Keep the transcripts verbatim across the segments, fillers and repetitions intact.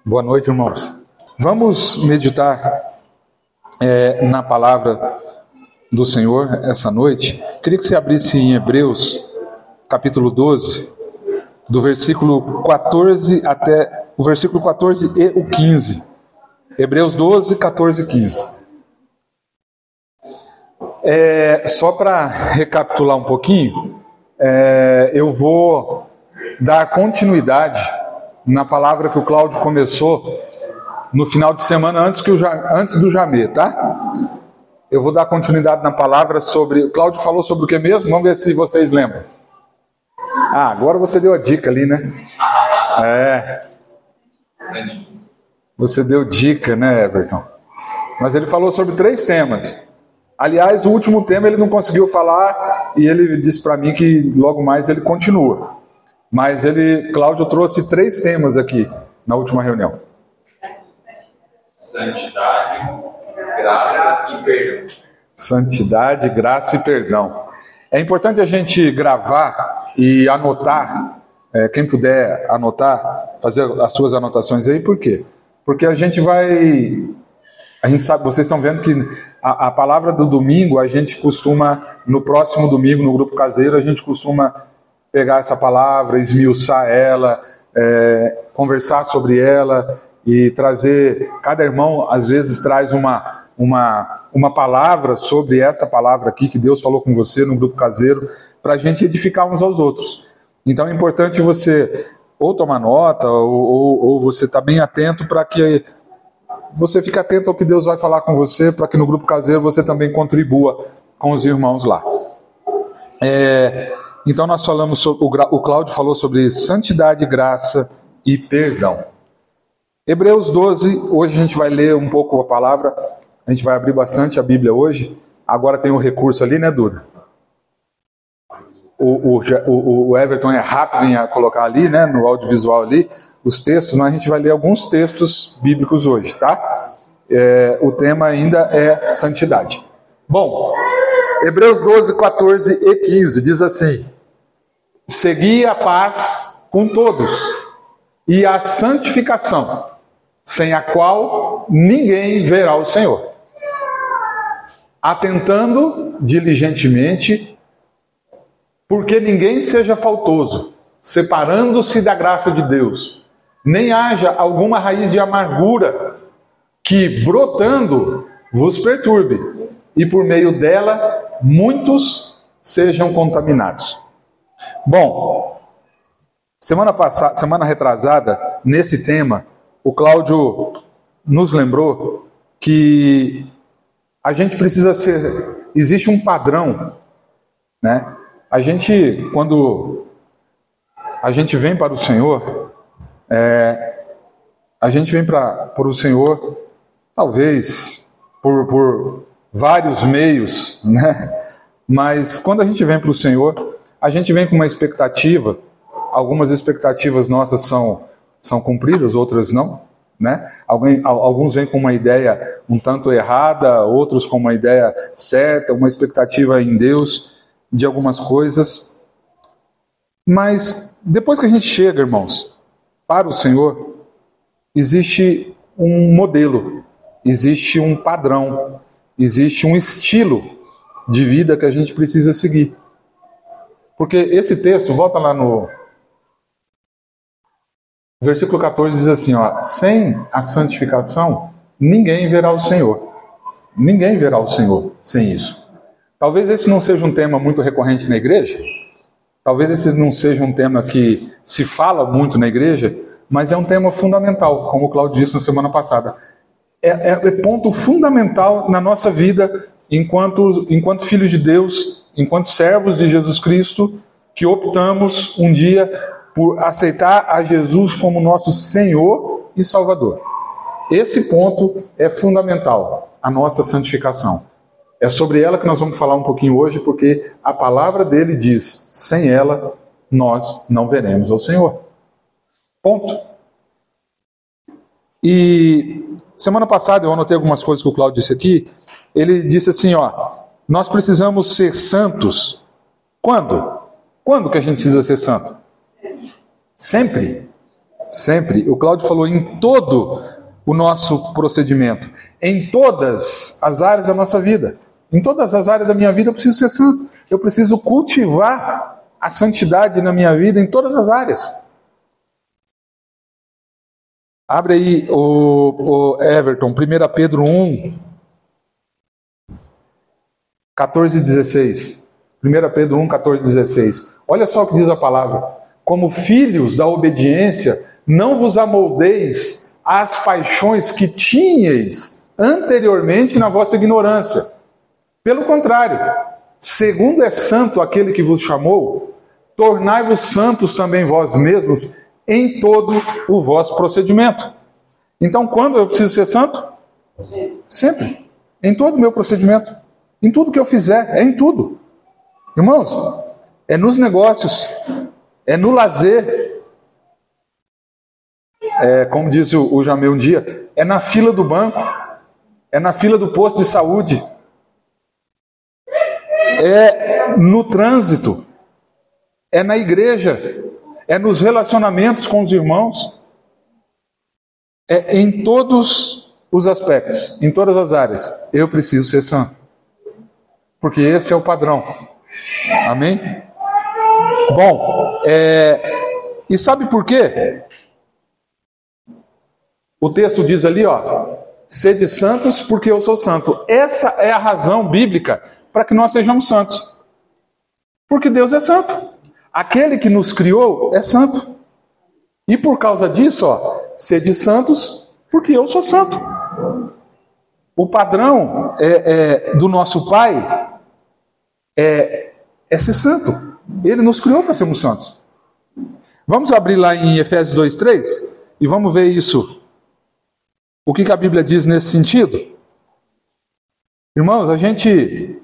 Boa noite, irmãos. Vamos meditar é, na palavra do Senhor essa noite. Queria que você abrisse em Hebreus, capítulo doze, do versículo quatorze até o versículo quatorze e o quinze. Hebreus doze, quatorze e quinze. É, só para recapitular um pouquinho, é, eu vou dar continuidade na palavra que o Cláudio começou no final de semana antes, que o, antes do Jamê, tá? Eu vou dar continuidade na palavra sobre... O Cláudio falou sobre o que mesmo? Vamos ver se vocês lembram. Ah, agora você deu a dica ali, né? É. Você deu dica, né, Everton? Mas ele falou sobre três temas. Aliás, o último tema ele não conseguiu falar e ele disse para mim que logo mais ele continua. Mas ele, Cláudio trouxe três temas aqui na última reunião. Santidade, graça e perdão. Santidade, graça e perdão. É importante a gente gravar e anotar, é, quem puder anotar, fazer as suas anotações aí, por quê? Porque a gente vai... A gente sabe, vocês estão vendo que a, a palavra do domingo, a gente costuma, no próximo domingo, no grupo caseiro, a gente costuma pegar essa palavra, esmiuçar ela, é, conversar sobre ela e trazer... Cada irmão, às vezes, traz uma, uma, uma palavra sobre esta palavra aqui, que Deus falou com você no grupo caseiro, para a gente edificar uns aos outros. Então é importante você ou tomar nota, ou, ou, ou você estar tá bem atento para que... Você fique atento ao que Deus vai falar com você, para que no grupo caseiro você também contribua com os irmãos lá. É, então nós falamos, sobre, o Cláudio falou sobre santidade, graça e perdão. Hebreus doze, hoje a gente vai ler um pouco a palavra, a gente vai abrir bastante a Bíblia hoje. Agora tem um recurso ali, né, Duda? O, o, o Everton é rápido em colocar ali, né, no audiovisual ali, os textos, mas a gente vai ler alguns textos bíblicos hoje, tá? É, o tema ainda é santidade. Bom, Hebreus doze, quatorze e quinze diz assim: segui a paz com todos e a santificação, sem a qual ninguém verá o Senhor, atentando diligentemente, porque ninguém seja faltoso, separando-se da graça de Deus, nem haja alguma raiz de amargura que, brotando, vos perturbe, e por meio dela muitos sejam contaminados. Bom, semana passada, semana retrasada, nesse tema, o Cláudio nos lembrou que a gente precisa ser... Existe um padrão, né? A gente, quando a gente vem para o Senhor, é, a gente vem para, para o Senhor, talvez por, por vários meios, né? Mas quando a gente vem para o Senhor, a gente vem com uma expectativa. Algumas expectativas nossas são, são cumpridas, outras não, né? Alguém, alguns vêm com uma ideia um tanto errada, outros com uma ideia certa, uma expectativa em Deus de algumas coisas. Mas depois que a gente chega, irmãos, para o Senhor, existe um modelo, existe um padrão, existe um estilo de vida que a gente precisa seguir. Porque esse texto, volta lá no versículo quatorze, diz assim, ó: sem a santificação, ninguém verá o Senhor. Ninguém verá o Senhor sem isso. Talvez esse não seja um tema muito recorrente na igreja, talvez esse não seja um tema que se fala muito na igreja, mas é um tema fundamental, como o Cláudio disse na semana passada. É, é, é ponto fundamental na nossa vida enquanto, enquanto filhos de Deus, enquanto servos de Jesus Cristo, que optamos um dia por aceitar a Jesus como nosso Senhor e Salvador. Esse ponto é fundamental, a nossa santificação. É sobre ela que nós vamos falar um pouquinho hoje, porque a palavra dele diz: sem ela, nós não veremos ao Senhor. Ponto. E semana passada eu anotei algumas coisas que o Cláudio disse aqui. Ele disse assim, ó: nós precisamos ser santos. Quando? Quando que a gente precisa ser santo? Sempre. Sempre. O Cláudio falou em todo o nosso procedimento, em todas as áreas da nossa vida. Em todas as áreas da minha vida eu preciso ser santo. Eu preciso cultivar a santidade na minha vida em todas as áreas. Abre aí o, o Everton, primeira Pedro um, quatorze e dezesseis. primeira Pedro um, quatorze e dezesseis. Olha só o que diz a palavra. Como filhos da obediência, não vos amoldeis às paixões que tinhais anteriormente na vossa ignorância. Pelo contrário, segundo é santo aquele que vos chamou, tornai-vos santos também vós mesmos em todo o vosso procedimento. Então, quando eu preciso ser santo? Sempre. Em todo o meu procedimento. Em tudo que eu fizer. É em tudo. Irmãos, é nos negócios. É no lazer. É, como disse o, o Jamê um dia, é na fila do banco. É na fila do posto de saúde. É no trânsito. É na igreja. É nos relacionamentos com os irmãos. É em todos os aspectos, em todas as áreas. Eu preciso ser santo. Porque esse é o padrão. Amém? Bom, é... e sabe por quê? O texto diz ali, ó, sede santos porque eu sou santo. Essa é a razão bíblica para que nós sejamos santos. Porque Deus é santo. Aquele que nos criou é santo. E por causa disso, ó, sede santos, porque eu sou santo. O padrão é, é, do nosso Pai é, é ser santo. Ele nos criou para sermos santos. Vamos abrir lá em Efésios dois, três e vamos ver isso. O que, que a Bíblia diz nesse sentido? Irmãos, a gente...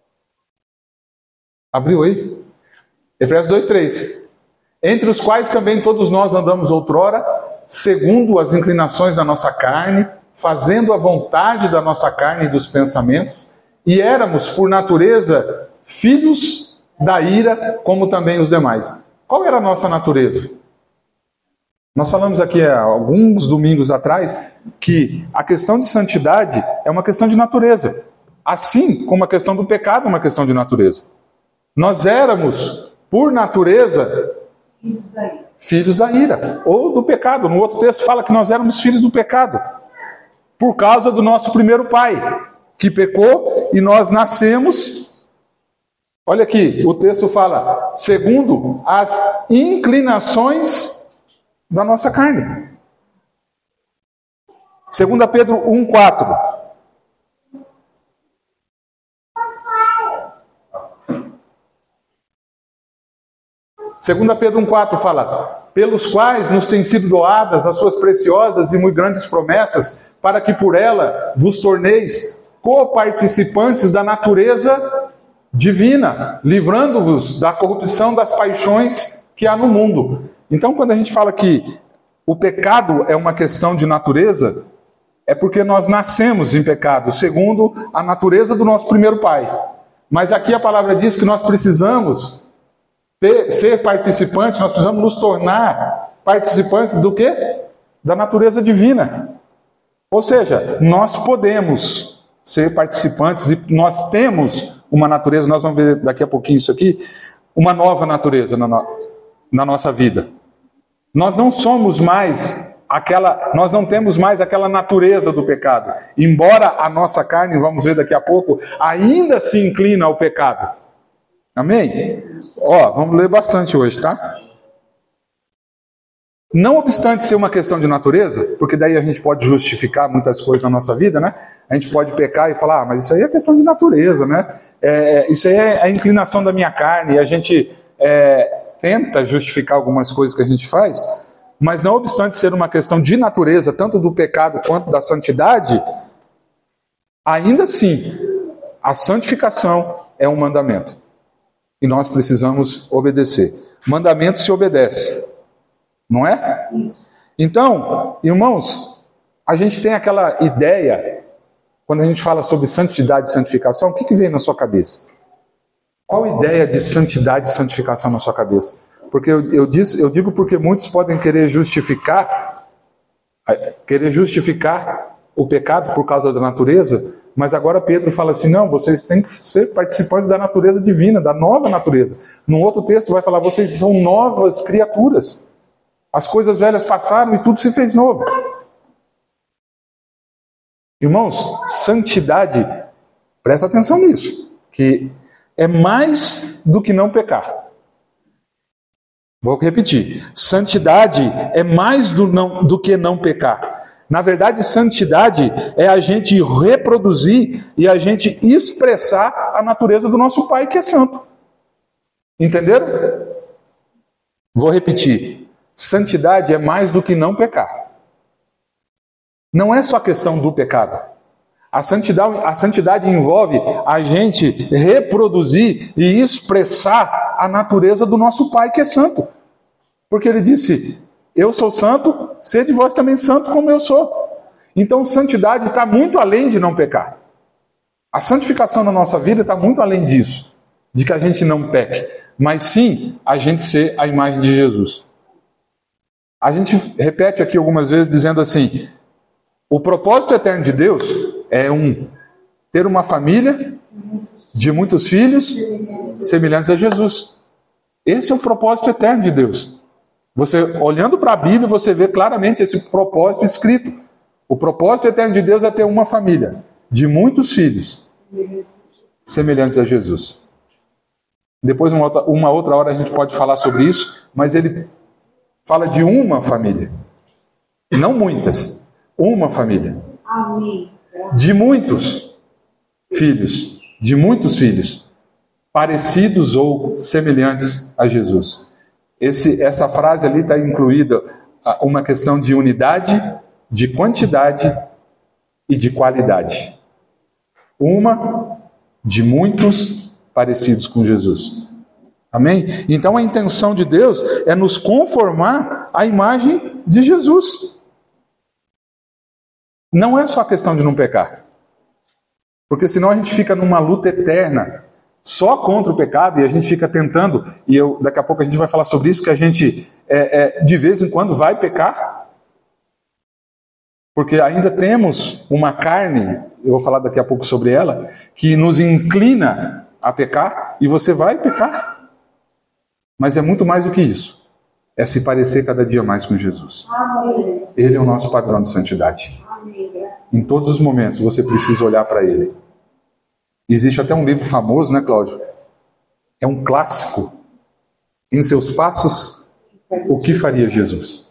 Abriu aí? Efésios dois, três. Entre os quais também todos nós andamos outrora, segundo as inclinações da nossa carne, fazendo a vontade da nossa carne e dos pensamentos, e éramos, por natureza, filhos da ira, como também os demais. Qual era a nossa natureza? Nós falamos aqui há alguns domingos atrás que a questão de santidade é uma questão de natureza, assim como a questão do pecado é uma questão de natureza. Nós éramos, por natureza, filhos da ira. Filhos da ira, ou do pecado. No outro texto fala que nós éramos filhos do pecado, por causa do nosso primeiro pai, que pecou e nós nascemos. Olha aqui, o texto fala, segundo as inclinações da nossa carne. Segunda Pedro um, quatro. Segunda Pedro um, quatro fala, pelos quais nos têm sido doadas as suas preciosas e muito grandes promessas, para que por ela vos torneis coparticipantes da natureza divina, livrando-vos da corrupção das paixões que há no mundo. Então, quando a gente fala que o pecado é uma questão de natureza, é porque nós nascemos em pecado, segundo a natureza do nosso primeiro pai. Mas aqui a palavra diz que nós precisamos ter, ser participantes, nós precisamos nos tornar participantes do quê? Da natureza divina. Ou seja, nós podemos ser participantes e nós temos uma natureza, nós vamos ver daqui a pouquinho isso aqui, uma nova natureza na, no, na nossa vida. Nós não somos mais aquela, nós não temos mais aquela natureza do pecado. Embora a nossa carne, vamos ver daqui a pouco, ainda se inclina ao pecado. Amém? Ó, vamos ler bastante hoje, tá? Não obstante ser uma questão de natureza, porque daí a gente pode justificar muitas coisas na nossa vida, né? A gente pode pecar e falar, ah, mas isso aí é questão de natureza, né? É, isso aí é a inclinação da minha carne, e a gente é, tenta justificar algumas coisas que a gente faz, mas não obstante ser uma questão de natureza, tanto do pecado quanto da santidade, ainda assim, a santificação é um mandamento. E nós precisamos obedecer. Mandamento se obedece. Não é? Então, irmãos, a gente tem aquela ideia, quando a gente fala sobre santidade e santificação, o que, que vem na sua cabeça? Qual a ideia de santidade e santificação na sua cabeça? Porque eu, eu, disse, eu digo porque muitos podem querer justificar, querer justificar o pecado por causa da natureza, mas agora Pedro fala assim, não, vocês têm que ser participantes da natureza divina, da nova natureza. Num outro texto vai falar, vocês são novas criaturas. As coisas velhas passaram e tudo se fez novo. Irmãos, santidade, presta atenção nisso, que é mais do que não pecar. Vou repetir, santidade é mais do, não, do que não pecar. Na verdade, santidade é a gente reproduzir e a gente expressar a natureza do nosso Pai que é santo. Entenderam? Vou repetir, santidade é mais do que não pecar. Não é só questão do pecado. A santidade, a santidade envolve a gente reproduzir e expressar a natureza do nosso Pai que é santo. Porque ele disse, eu sou santo, sede vós também santo como eu sou. Então santidade está muito além de não pecar. A santificação na nossa vida está muito além disso, de que a gente não peque, mas sim a gente ser a imagem de Jesus. A gente repete aqui algumas vezes dizendo assim, o propósito eterno de Deus é um, ter uma família de muitos filhos semelhantes a Jesus. Esse é o propósito eterno de Deus. Você, olhando para a Bíblia, você vê claramente esse propósito escrito. O propósito eterno de Deus é ter uma família de muitos filhos semelhantes a Jesus. Depois, uma outra, uma outra hora, a gente pode falar sobre isso, mas ele fala de uma família, não muitas. Uma família. Amém. De muitos filhos, de muitos filhos, parecidos ou semelhantes a Jesus. Esse, essa frase ali está incluída uma questão de unidade, de quantidade e de qualidade. Uma de muitos parecidos com Jesus. Amém? Então a intenção de Deus é nos conformar à imagem de Jesus. Não é só questão de não pecar. Porque senão a gente fica numa luta eterna só contra o pecado e a gente fica tentando, e eu, daqui a pouco a gente vai falar sobre isso, que a gente é, é, de vez em quando vai pecar. Porque ainda temos uma carne, eu vou falar daqui a pouco sobre ela, que nos inclina a pecar e você vai pecar. Mas é muito mais do que isso. É se parecer cada dia mais com Jesus. Amém. Ele é o nosso padrão de santidade. Em todos os momentos você precisa olhar para ele. Existe até um livro famoso, né, Cláudio? É um clássico. Em seus passos, o que faria Jesus?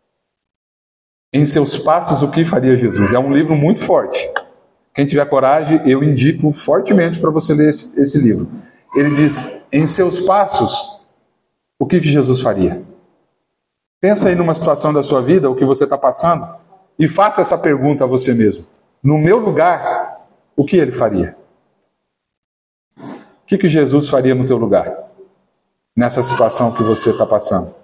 Em seus passos, o que faria Jesus? É um livro muito forte. Quem tiver coragem, eu indico fortemente para você ler esse, esse livro. Ele diz, em seus passos, o que, que Jesus faria? Pensa aí numa situação da sua vida, o que você está passando, e faça essa pergunta a você mesmo. No meu lugar, o que ele faria? O que, que Jesus faria no teu lugar? Nessa situação que você está passando.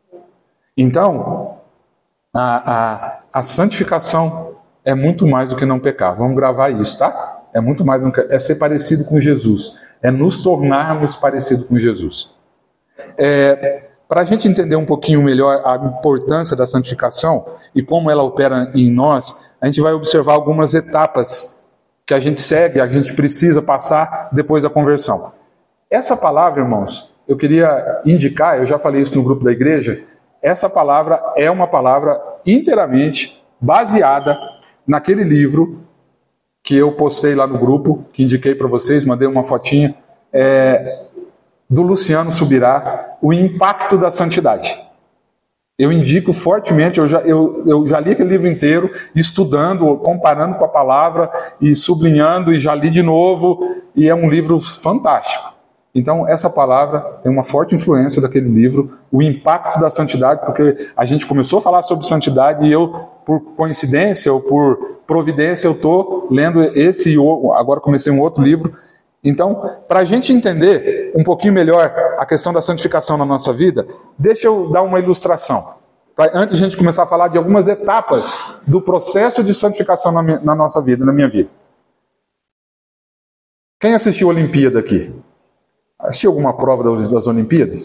Então, a, a, a santificação é muito mais do que não pecar. Vamos gravar isso, tá? É muito mais do que... É ser parecido com Jesus. É nos tornarmos parecidos com Jesus. É... Para a gente entender um pouquinho melhor a importância da santificação e como ela opera em nós, a gente vai observar algumas etapas que a gente segue, a gente precisa passar depois da conversão. Essa palavra, irmãos, eu queria indicar, eu já falei isso no grupo da igreja, essa palavra é uma palavra inteiramente baseada naquele livro que eu postei lá no grupo, que indiquei para vocês, mandei uma fotinha, é... do Luciano Subirá, O Impacto da Santidade. Eu indico fortemente, eu já, eu, eu já li aquele livro inteiro, estudando, comparando com a palavra, e sublinhando, e já li de novo, e é um livro fantástico. Então, essa palavra tem uma forte influência daquele livro, O Impacto da Santidade, porque a gente começou a falar sobre santidade, e eu, por coincidência, ou por providência, eu estou lendo esse, agora comecei um outro livro. Então, para a gente entender um pouquinho melhor a questão da santificação na nossa vida, deixa eu dar uma ilustração. Pra, antes de a gente começar a falar de algumas etapas do processo de santificação na, minha, na nossa vida, na minha vida. Quem assistiu a Olimpíada aqui? Assistiu alguma prova das, das Olimpíadas?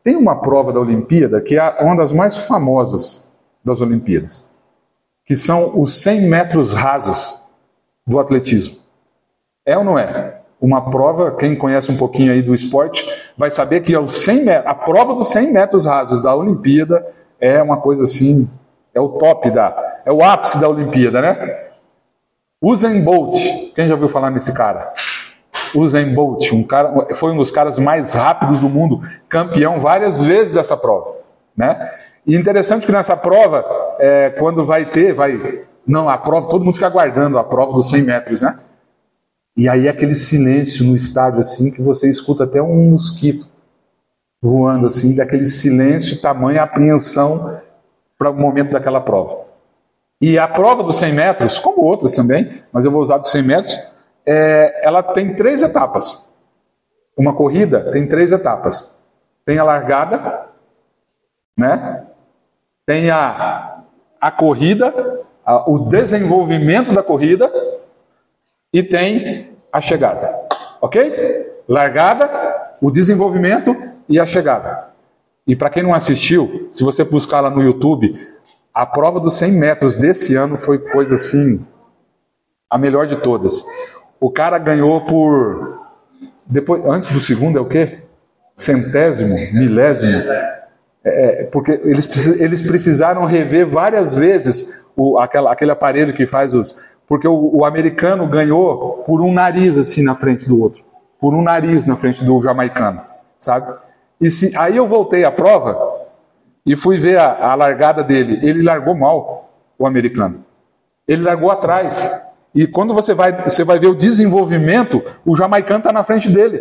Tem uma prova da Olimpíada que é uma das mais famosas das Olimpíadas, que são os cem metros rasos do atletismo. É ou não é? Uma prova, quem conhece um pouquinho aí do esporte, vai saber que os cem metros, a prova dos cem metros rasos da Olimpíada é uma coisa assim, é o top da, é o ápice da Olimpíada, né? Usain Bolt, quem já ouviu falar nesse cara? Usain Bolt, um cara, foi um dos caras mais rápidos do mundo, campeão várias vezes dessa prova, né? E interessante que nessa prova, é, quando vai ter, vai, não, a prova, todo mundo fica aguardando a prova dos cem metros, né? E aí aquele silêncio no estádio assim, que você escuta até um mosquito voando assim, daquele silêncio, tamanha apreensão para o momento daquela prova. E a prova dos cem metros, como outras também, mas eu vou usar dos cem metros, é, ela tem três etapas. Uma corrida tem três etapas. Tem a largada, né? Tem a, a corrida, a, o desenvolvimento da corrida e tem a chegada. Ok? Largada, o desenvolvimento e a chegada. E para quem não assistiu, se você buscar lá no YouTube, a prova dos cem metros desse ano foi coisa assim, a melhor de todas. O cara ganhou por... depois, antes do segundo é o quê? Centésimo, milésimo. É, porque eles, eles precisaram rever várias vezes o, aquela, aquele aparelho que faz os... Porque o, o americano ganhou por um nariz assim na frente do outro. Por um nariz na frente do jamaicano, sabe? E se, aí eu voltei à prova e fui ver a, a largada dele. Ele largou mal, o americano. Ele largou atrás. E quando você vai, você vai ver o desenvolvimento, o jamaicano está na frente dele.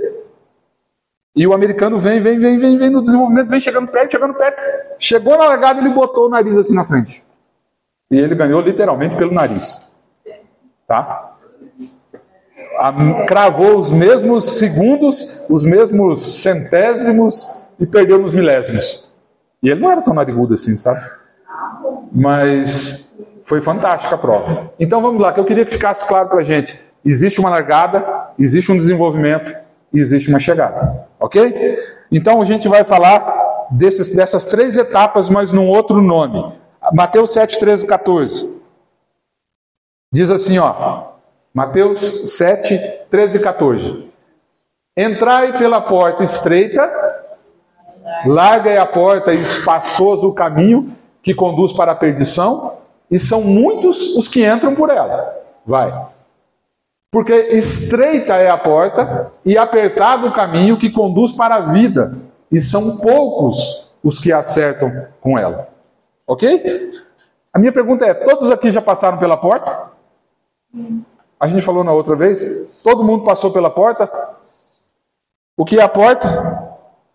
E o americano vem, vem, vem, vem, vem no desenvolvimento, vem chegando perto, chegando perto. Chegou na largada, ele botou o nariz assim na frente. E ele ganhou literalmente pelo nariz. Tá? A, cravou os mesmos segundos, os mesmos centésimos e perdeu nos milésimos. E ele não era tão narigudo assim, sabe? Mas foi fantástica a prova. Então vamos lá, que eu queria que ficasse claro pra gente. Existe uma largada, existe um desenvolvimento e existe uma chegada. Ok? Então a gente vai falar desses, dessas três etapas, mas num outro nome. Mateus sete, treze e quatorze. Diz assim, ó. Mateus sete, treze e quatorze. Entrai pela porta estreita, larga é a porta e espaçoso o caminho que conduz para a perdição, e são muitos os que entram por ela. Vai. Porque estreita é a porta e apertado o caminho que conduz para a vida, e são poucos os que acertam com ela. Ok? A minha pergunta é, todos aqui já passaram pela porta? Sim. A gente falou na outra vez, todo mundo passou pela porta? O que é a porta?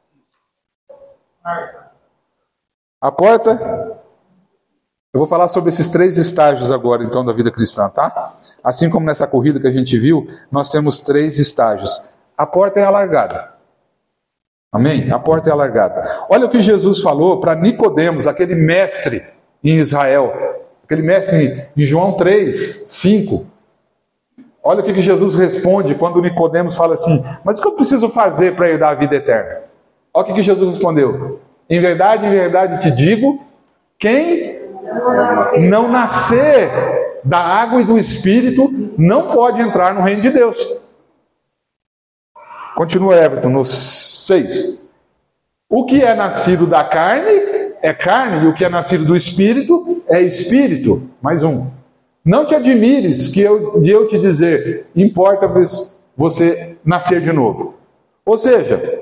A porta, eu vou falar sobre esses três estágios agora, então, da vida cristã, tá? Assim como nessa corrida que a gente viu, nós temos três estágios. A porta é a largada. Amém? A porta é a largada. Olha o que Jesus falou para Nicodemos, aquele mestre em Israel. Aquele mestre em João três, cinco. Olha o que Jesus responde quando Nicodemos fala assim, mas o que eu preciso fazer para herdar a vida eterna? Olha o que Jesus respondeu. Em verdade, em verdade te digo, quem não nascer da água e do Espírito não pode entrar no reino de Deus. Continua Everton, no seis. O que é nascido da carne é carne, e o que é nascido do Espírito é Espírito. Mais um. Não te admires que eu, de eu te dizer, importa você nascer de novo. Ou seja,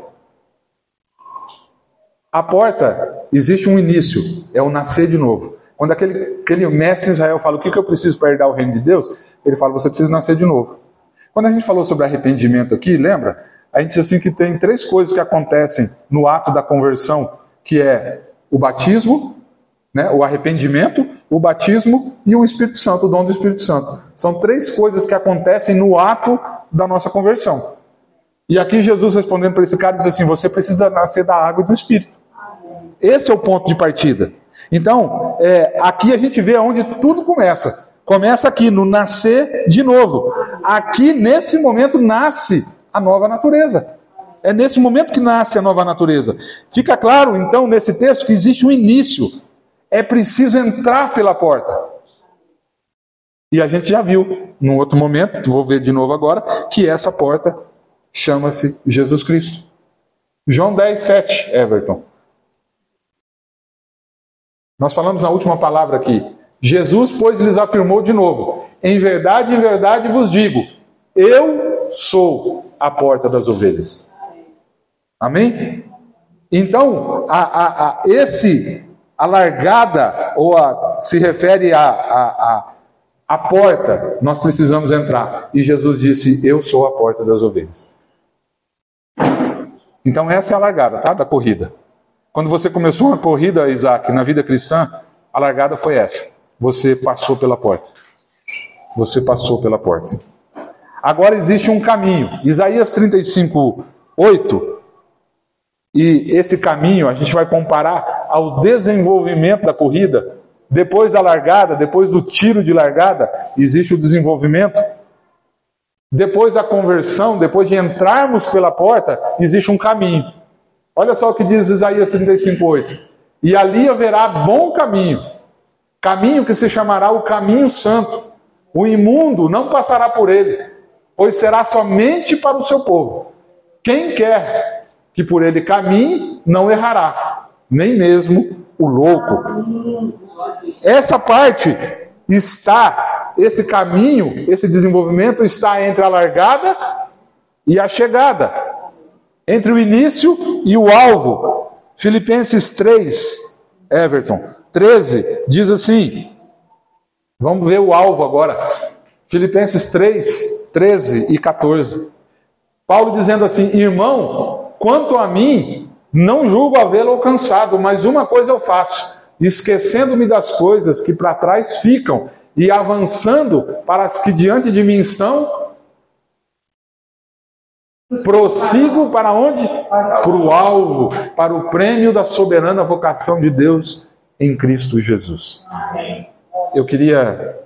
a porta, existe um início, é o nascer de novo. Quando aquele, aquele mestre em Israel fala, o que, que eu preciso para herdar o reino de Deus? Ele fala, você precisa nascer de novo. Quando a gente falou sobre arrependimento aqui, lembra? A gente disse assim que tem três coisas que acontecem no ato da conversão, que é o batismo, né, o arrependimento, o batismo e o Espírito Santo, o dom do Espírito Santo. São três coisas que acontecem no ato da nossa conversão. E aqui Jesus respondendo para esse cara diz assim, você precisa nascer da água e do Espírito. Esse é o ponto de partida. Então, é, aqui a gente vê onde tudo começa. Começa aqui, no nascer de novo. Aqui, nesse momento, nasce a nova natureza. É nesse momento que nasce a nova natureza. Fica claro, então, nesse texto, que existe um início. É preciso entrar pela porta. E a gente já viu, num outro momento, vou ver de novo agora, que essa porta chama-se Jesus Cristo. João dez, sete, Everton. Nós falamos na última palavra aqui. Jesus, pois, lhes afirmou de novo: em verdade, em verdade vos digo, eu sou a porta das ovelhas. Amém? Então, a, a, a, esse, a largada, ou a, se refere a, a, a, a porta, nós precisamos entrar. E Jesus disse: eu sou a porta das ovelhas. Então essa é a largada, tá? Da corrida. Quando você começou uma corrida, Isaac, na vida cristã, a largada foi essa. Você passou pela porta. Você passou pela porta. Agora existe um caminho. Isaías trinta e cinco, oito. E esse caminho a gente vai comparar ao desenvolvimento da corrida. Depois da largada, depois do tiro de largada, existe o desenvolvimento. Depois da conversão, depois de entrarmos pela porta, existe um caminho. Olha só o que diz Isaías trinta e cinco, oito. E ali haverá bom caminho. Caminho que se chamará o caminho santo. O imundo não passará por ele, pois será somente para o seu povo. Quem quer que por ele caminhe, não errará, nem mesmo o louco. Essa parte está, esse caminho, esse desenvolvimento está entre a largada e a chegada, entre o início e o alvo. Filipenses três, Everton, treze, diz assim, vamos ver o alvo agora. Filipenses três, treze e quatorze. Paulo dizendo assim: irmão, quanto a mim, não julgo havê-lo alcançado, mas uma coisa eu faço, esquecendo-me das coisas que para trás ficam e avançando para as que diante de mim estão, prossigo para onde? Para o alvo, para o prêmio da soberana vocação de Deus em Cristo Jesus. Eu queria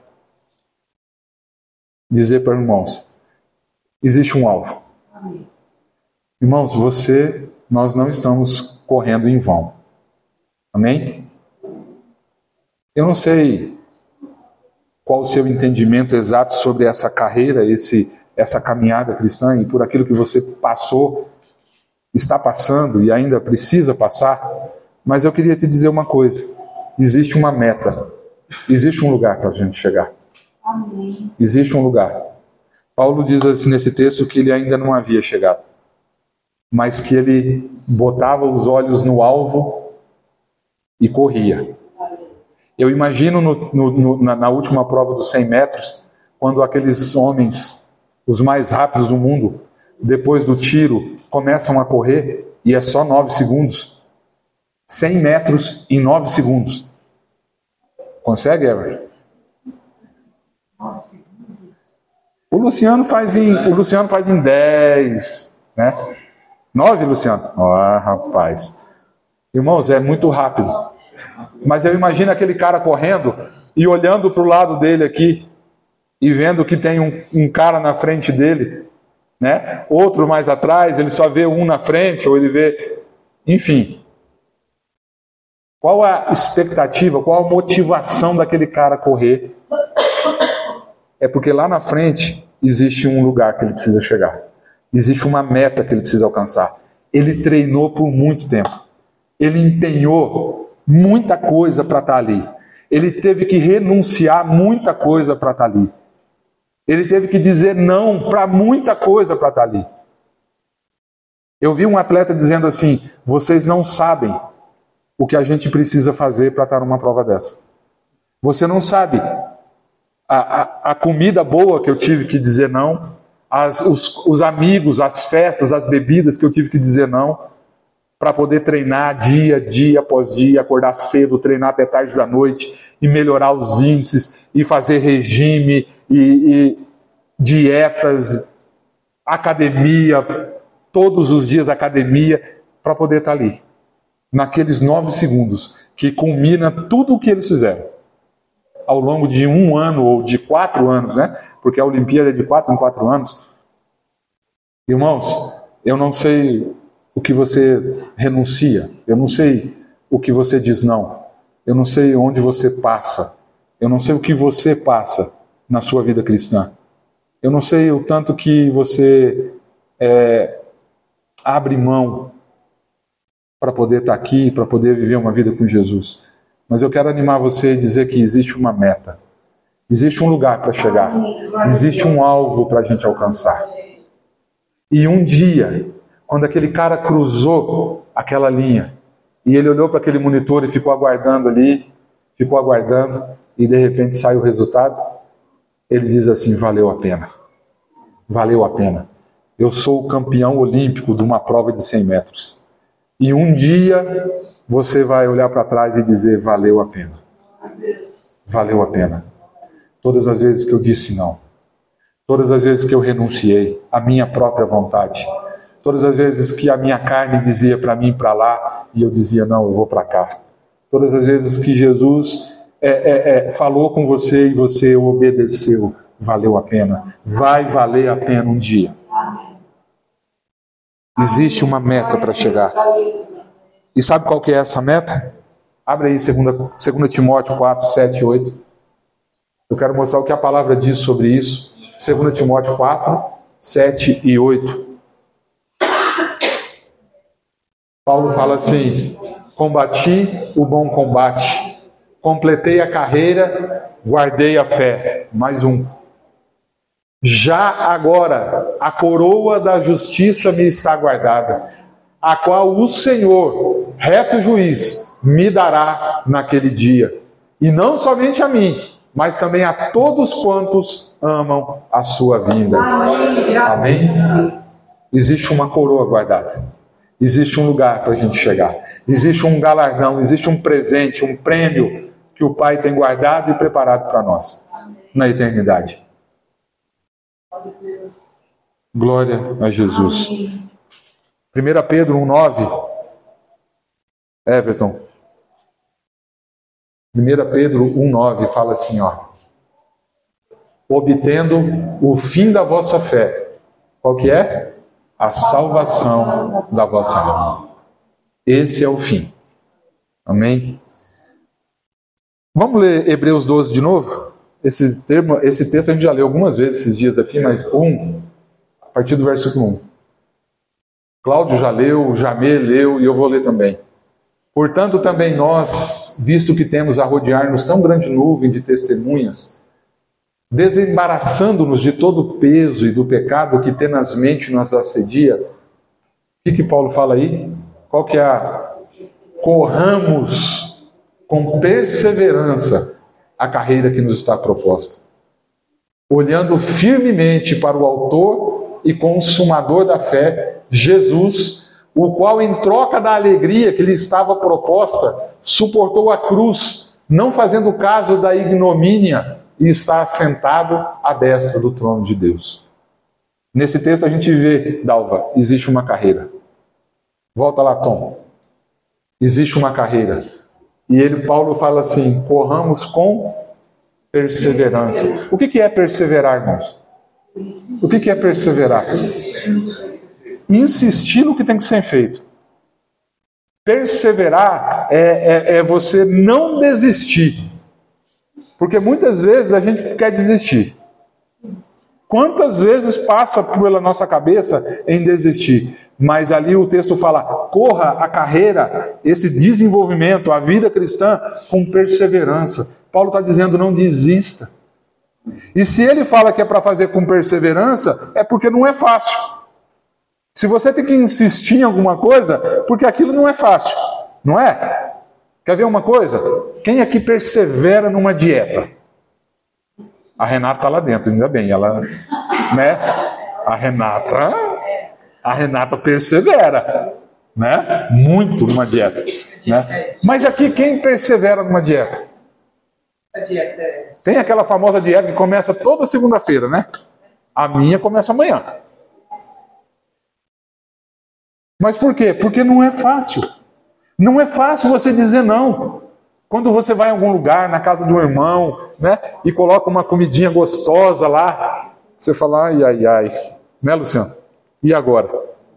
dizer para os irmãos, existe um alvo. Irmãos, você, nós não estamos correndo em vão. Amém? Eu não sei qual o seu entendimento exato sobre essa carreira, esse, essa caminhada cristã e por aquilo que você passou, está passando e ainda precisa passar, mas eu queria te dizer uma coisa. Existe uma meta. Existe um lugar para a gente chegar. Amém. Existe um lugar. Paulo diz assim nesse texto que ele ainda não havia chegado, mas que ele botava os olhos no alvo e corria. Eu imagino no, no, no, na, na última prova dos cem metros, quando aqueles homens, os mais rápidos do mundo, depois do tiro, começam a correr, e é só nove segundos. cem metros em nove segundos. Consegue, Everton? O Luciano faz em, o Luciano faz em dez, né? nove, Luciano? Ah, rapaz. Irmãos, é muito rápido. Mas eu imagino aquele cara correndo e olhando para o lado dele aqui e vendo que tem um, um cara na frente dele, né? Outro mais atrás, ele só vê um na frente, ou ele vê... Enfim. Qual a expectativa, qual a motivação daquele cara correr? É porque lá na frente existe um lugar que ele precisa chegar. Existe uma meta que ele precisa alcançar. Ele treinou por muito tempo. Ele empenhou muita coisa para estar ali. Ele teve que renunciar muita coisa para estar ali. Ele teve que dizer não para muita coisa para estar ali. Eu vi um atleta dizendo assim: vocês não sabem o que a gente precisa fazer para estar numa prova dessa. Você não sabe a, a, a comida boa que eu tive que dizer não, as, os, os amigos, as festas, as bebidas que eu tive que dizer não, para poder treinar dia, dia após dia, acordar cedo, treinar até tarde da noite, e melhorar os índices, e fazer regime, e, e dietas, academia, todos os dias academia, para poder estar ali. Naqueles nove segundos, que culmina tudo o que eles fizeram. Ao longo de um ano, ou de quatro anos, né? Porque a Olimpíada é de quatro em quatro anos. Irmãos, Eu não sei o que você renuncia. Eu não sei o que você diz não. Eu não sei onde você passa. Eu não sei o que você passa na sua vida cristã. Eu não sei o tanto que você é, abre mão para poder estar aqui, para poder viver uma vida com Jesus. Mas eu quero animar você e dizer que existe uma meta. Existe um lugar para chegar. Existe um alvo para a gente alcançar. E um dia, quando aquele cara cruzou aquela linha, e ele olhou para aquele monitor e ficou aguardando ali, ficou aguardando, e de repente sai o resultado, ele diz assim, valeu a pena. Valeu a pena. Eu sou o campeão olímpico de uma prova de cem metros. E um dia você vai olhar para trás e dizer, valeu a pena. Valeu a pena. Todas as vezes que eu disse não. Todas as vezes que eu renunciei à minha própria vontade. Todas as vezes que a minha carne dizia para mim para lá e eu dizia, não, eu vou para cá. Todas as vezes que Jesus é, é, é, falou com você e você obedeceu, valeu a pena. Vai valer a pena um dia. Existe uma meta para chegar. E sabe qual que é essa meta? Abre aí dois Timóteo quatro, sete e oito. Eu quero mostrar o que a palavra diz sobre isso. dois Timóteo quatro, sete e oito. Paulo fala assim, combati o bom combate, completei a carreira, guardei a fé. Mais um. Já agora, a coroa da justiça me está guardada, a qual o Senhor, reto juiz, me dará naquele dia. E não somente a mim, mas também a todos quantos amam a sua vinda. Amém? Amém? Existe uma coroa guardada. Existe um lugar para a gente chegar. Existe um galardão, existe um presente, um prêmio que o Pai tem guardado e preparado para nós na eternidade. Glória a Jesus. primeira Pedro um, nove. Everton. primeira Pedro um, nove fala assim, ó. Obtendo o fim da vossa fé. Qual que é? A salvação da vossa alma. Esse é o fim. Amém? Vamos ler Hebreus doze de novo? Esse, termo, esse texto a gente já leu algumas vezes esses dias aqui, mas um, a partir do versículo um. Cláudio já leu, Jamê leu e eu vou ler também. Portanto, também nós, visto que temos a rodear-nos tão grande nuvem de testemunhas, desembaraçando-nos de todo o peso e do pecado que tenazmente nos assedia, o que, que Paulo fala aí? Qual que é a... Corramos com perseverança a carreira que nos está proposta, olhando firmemente para o autor e consumador da fé, Jesus, o qual em troca da alegria que lhe estava proposta, suportou a cruz, não fazendo caso da ignomínia, e está assentado à destra do trono de Deus. Nesse texto a gente vê, Dalva, existe uma carreira. Volta lá, Tom. Existe uma carreira. E ele, Paulo, fala assim, corramos com perseverança. O que que é perseverar, irmãos? O que que é perseverar? Insistir no que tem que ser feito. Perseverar é, é, é você não desistir. Porque muitas vezes a gente quer desistir. Quantas vezes passa pela nossa cabeça em desistir? Mas ali o texto fala, corra a carreira, esse desenvolvimento, a vida cristã, com perseverança. Paulo está dizendo, não desista. E se ele fala que é para fazer com perseverança, é porque não é fácil. Se você tem que insistir em alguma coisa, porque aquilo não é fácil, não é? Quer ver uma coisa? Quem aqui persevera numa dieta? A Renata está lá dentro, ainda bem, ela, né? A Renata, a Renata persevera, né? Muito numa dieta, né? Mas aqui quem persevera numa dieta? Tem aquela famosa dieta que começa toda segunda-feira, né? A minha começa amanhã. Mas por quê? Porque não é fácil. Não é fácil você dizer não. Quando você vai em algum lugar, na casa de um irmão, né, e coloca uma comidinha gostosa lá, você fala, ai, ai, ai. Né, Luciano? E agora?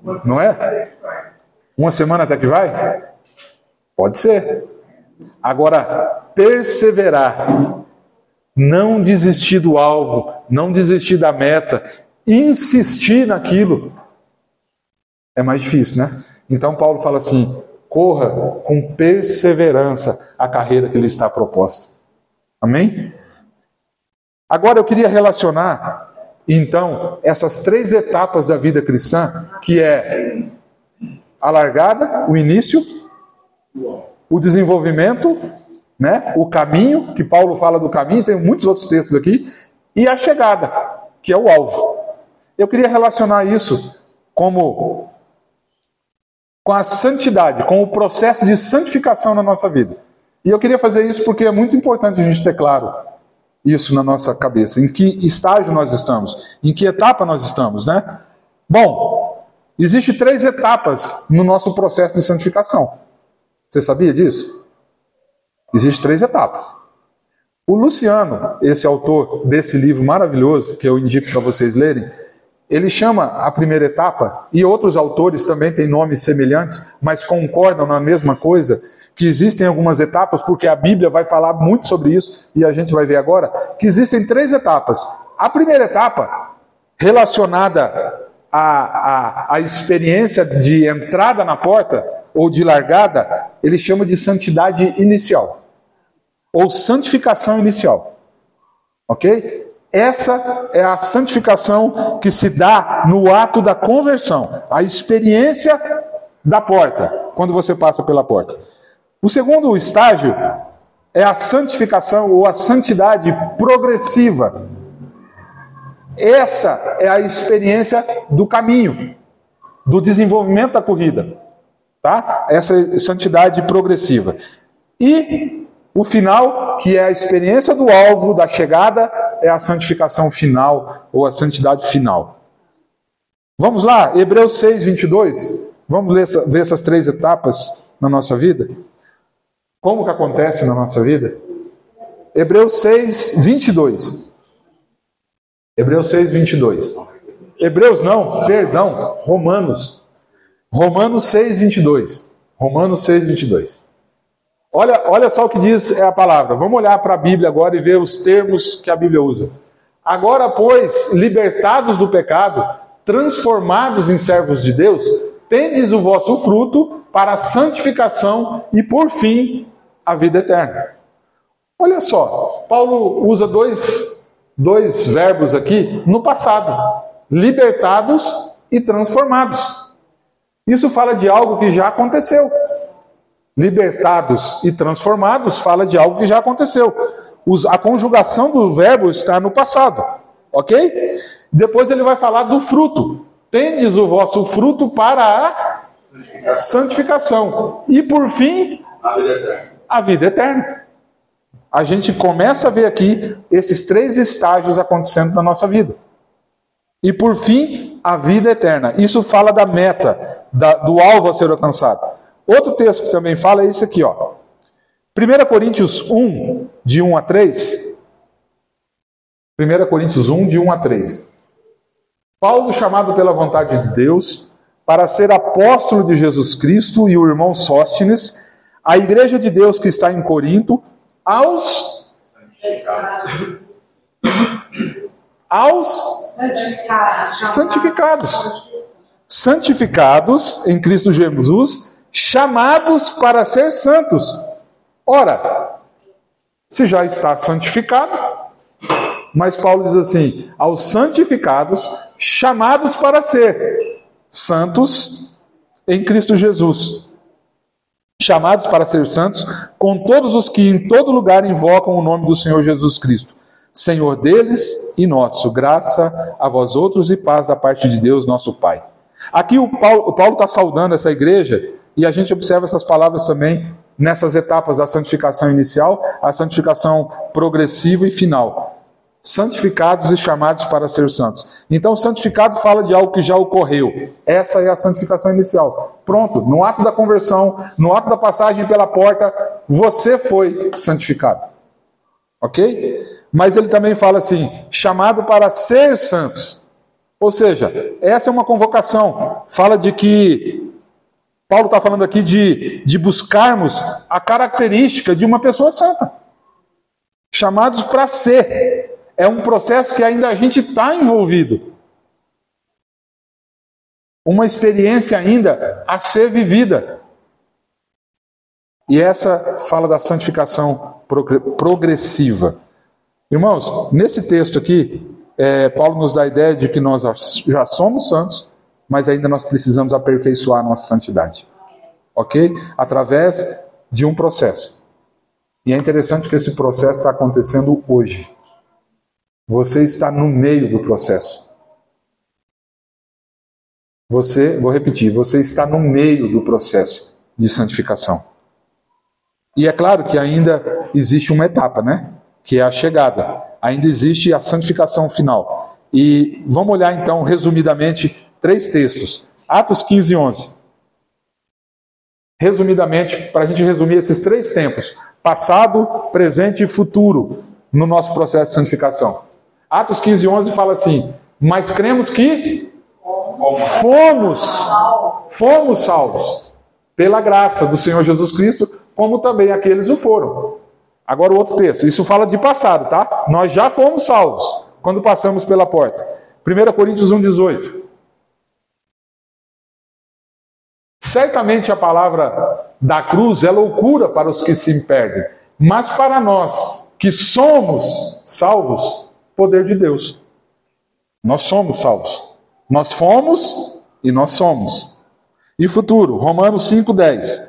Não é? Uma semana até que vai? Pode ser. Agora, perseverar, não desistir do alvo, não desistir da meta, insistir naquilo, é mais difícil, né? Então Paulo fala assim: corra com perseverança a carreira que lhe está proposta. Amém? Agora eu queria relacionar, então, essas três etapas da vida cristã, que é a largada, o início, o desenvolvimento, né? O caminho, que Paulo fala do caminho, tem muitos outros textos aqui, e a chegada, que é o alvo. Eu queria relacionar isso como com a santidade, com o processo de santificação na nossa vida. E eu queria fazer isso porque é muito importante a gente ter claro isso na nossa cabeça. Em que estágio nós estamos? Em que etapa nós estamos, né? Bom, existem três etapas no nosso processo de santificação. Você sabia disso? Existem três etapas. O Luciano, esse autor desse livro maravilhoso, que eu indico para vocês lerem, ele chama a primeira etapa, e outros autores também têm nomes semelhantes, mas concordam na mesma coisa, que existem algumas etapas, porque a Bíblia vai falar muito sobre isso, e a gente vai ver agora, que existem três etapas. A primeira etapa, relacionada à, à, à experiência de entrada na porta, ou de largada, ele chama de santidade inicial, ou santificação inicial. Ok? Essa é a santificação que se dá no ato da conversão, a experiência da porta, quando você passa pela porta. O segundo estágio é a santificação ou a santidade progressiva. Essa é a experiência do caminho, do desenvolvimento da corrida, tá? Essa é a santidade progressiva. E o final, que é a experiência do alvo, da chegada, é a santificação final, ou a santidade final. Vamos lá, Hebreus seis, vinte e dois. Vamos ler, ver essas três etapas na nossa vida? Como que acontece na nossa vida? Hebreus seis, vinte e dois. Hebreus seis, vinte e dois. Hebreus não, perdão, Romanos. Romanos seis, vinte e dois. Romanos seis, vinte e dois. Olha, olha só o que diz a palavra. Vamos olhar para a Bíblia agora e ver os termos que a Bíblia usa. Agora, pois, libertados do pecado, transformados em servos de Deus, tendes o vosso fruto para a santificação e, por fim, a vida eterna. Olha só, Paulo usa dois, dois verbos aqui no passado. Libertados e transformados. Isso fala de algo que já aconteceu. Libertados e transformados fala de algo que já aconteceu. A conjugação do verbo está no passado, ok? Depois ele vai falar do fruto. Tendes o vosso fruto para a santificação. E por fim, a vida eterna. A vida eterna. A gente começa a ver aqui esses três estágios acontecendo na nossa vida. E por fim, a vida eterna. Isso fala da meta, da, do alvo a ser alcançado. Outro texto que também fala é esse aqui, ó. primeira Coríntios um, de um a três. primeira Coríntios um, de um a três. Paulo, chamado pela vontade de Deus, para ser apóstolo de Jesus Cristo, e o irmão Sóstenes, a igreja de Deus que está em Corinto, aos santificados. Aos santificados. Santificados. Santificados em Cristo Jesus, chamados para ser santos. Ora, se já está santificado, mas Paulo diz assim, aos santificados, chamados para ser santos em Cristo Jesus. Chamados para ser santos, com todos os que em todo lugar invocam o nome do Senhor Jesus Cristo, Senhor deles e nosso. Graça a vós outros e paz da parte de Deus, nosso Pai. Aqui o Paulo está saudando essa igreja, e a gente observa essas palavras também nessas etapas da santificação inicial, a santificação progressiva e final. Santificados e chamados para ser santos. Então, santificado fala de algo que já ocorreu. Essa é a santificação inicial. Pronto, no ato da conversão, no ato da passagem pela porta, você foi santificado. Ok? Mas ele também fala assim, chamado para ser santos. Ou seja, essa é uma convocação. fala de que, Paulo está falando aqui de, de buscarmos a característica de uma pessoa santa. Chamados para ser. É um processo que ainda a gente está envolvido. Uma experiência ainda a ser vivida. E essa fala da santificação progressiva. Irmãos, nesse texto aqui, é, Paulo nos dá a ideia de que nós já somos santos, mas ainda nós precisamos aperfeiçoar a nossa santidade. Ok? Através de um processo. E é interessante que esse processo está acontecendo hoje. Você está no meio do processo. Você, vou repetir, você está no meio do processo de santificação. E é claro que ainda existe uma etapa, né? Que é a chegada. Ainda existe a santificação final. E vamos olhar então, resumidamente, três textos. Atos quinze e onze. Resumidamente, para a gente resumir esses três tempos. Passado, presente e futuro no nosso processo de santificação. Atos quinze e onze fala assim: mas cremos que fomos, fomos salvos pela graça do Senhor Jesus Cristo, como também aqueles o foram. Agora o outro texto, isso fala de passado, tá? Nós já fomos salvos quando passamos pela porta. primeira Coríntios um, dezoito. Certamente a palavra da cruz é loucura para os que se perdem, mas para nós que somos salvos, poder de Deus. Nós somos salvos. Nós fomos e nós somos. E futuro, Romanos cinco, dez.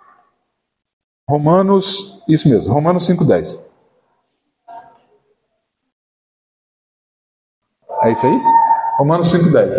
Romanos, isso mesmo, Romanos cinco, dez. É isso aí? Romanos cinco, dez.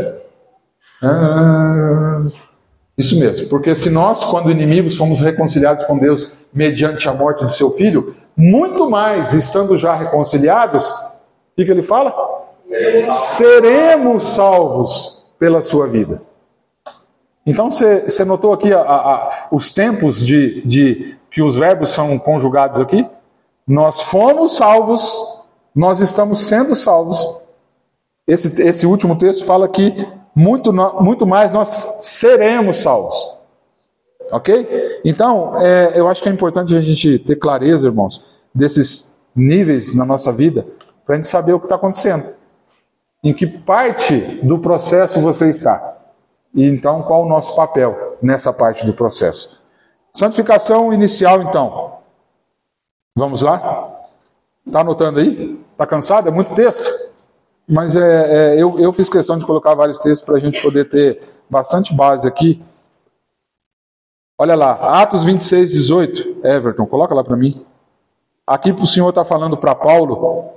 Ah, isso mesmo, porque se nós, quando inimigos, fomos reconciliados com Deus mediante a morte de seu Filho, muito mais, estando já reconciliados, o que, que ele fala? Seremos, Seremos salvos pela sua vida. Então você notou aqui a, a, a, os tempos de, de que os verbos são conjugados aqui? Nós fomos salvos, nós estamos sendo salvos. Esse, esse último texto fala que muito, muito mais nós seremos salvos. Ok? Então, é, eu acho que é importante a gente ter clareza, irmãos, desses níveis na nossa vida, para a gente saber o que está acontecendo. Em que parte do processo você está. E então, qual o nosso papel nessa parte do processo? Santificação inicial, então. Vamos lá? Está anotando aí? Está cansado? É muito texto? Mas é, é, eu, eu fiz questão de colocar vários textos para a gente poder ter bastante base aqui. Olha lá, Atos vinte e seis, dezoito. Everton, coloca lá para mim. Aqui o Senhor está falando para Paulo.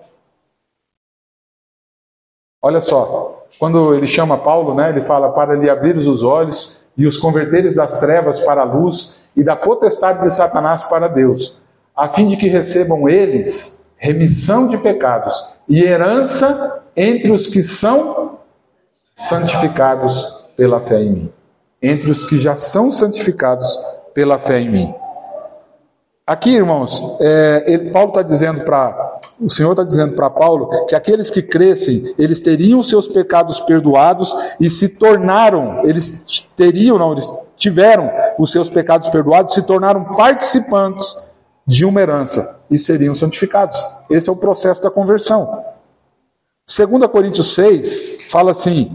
Olha só, quando ele chama Paulo, né, ele fala para lhe abrir os olhos e os converteres das trevas para a luz e da potestade de Satanás para Deus, a fim de que recebam eles remissão de pecados e herança entre os que são santificados pela fé em mim. Entre os que já são santificados pela fé em mim. Aqui, irmãos, é, ele, Paulo está dizendo para... O Senhor está dizendo para Paulo que aqueles que crescem, eles teriam seus pecados perdoados e se tornaram, eles teriam, não, eles tiveram os seus pecados perdoados, se tornaram participantes de uma herança e seriam santificados. Esse é o processo da conversão. segunda Coríntios seis fala assim,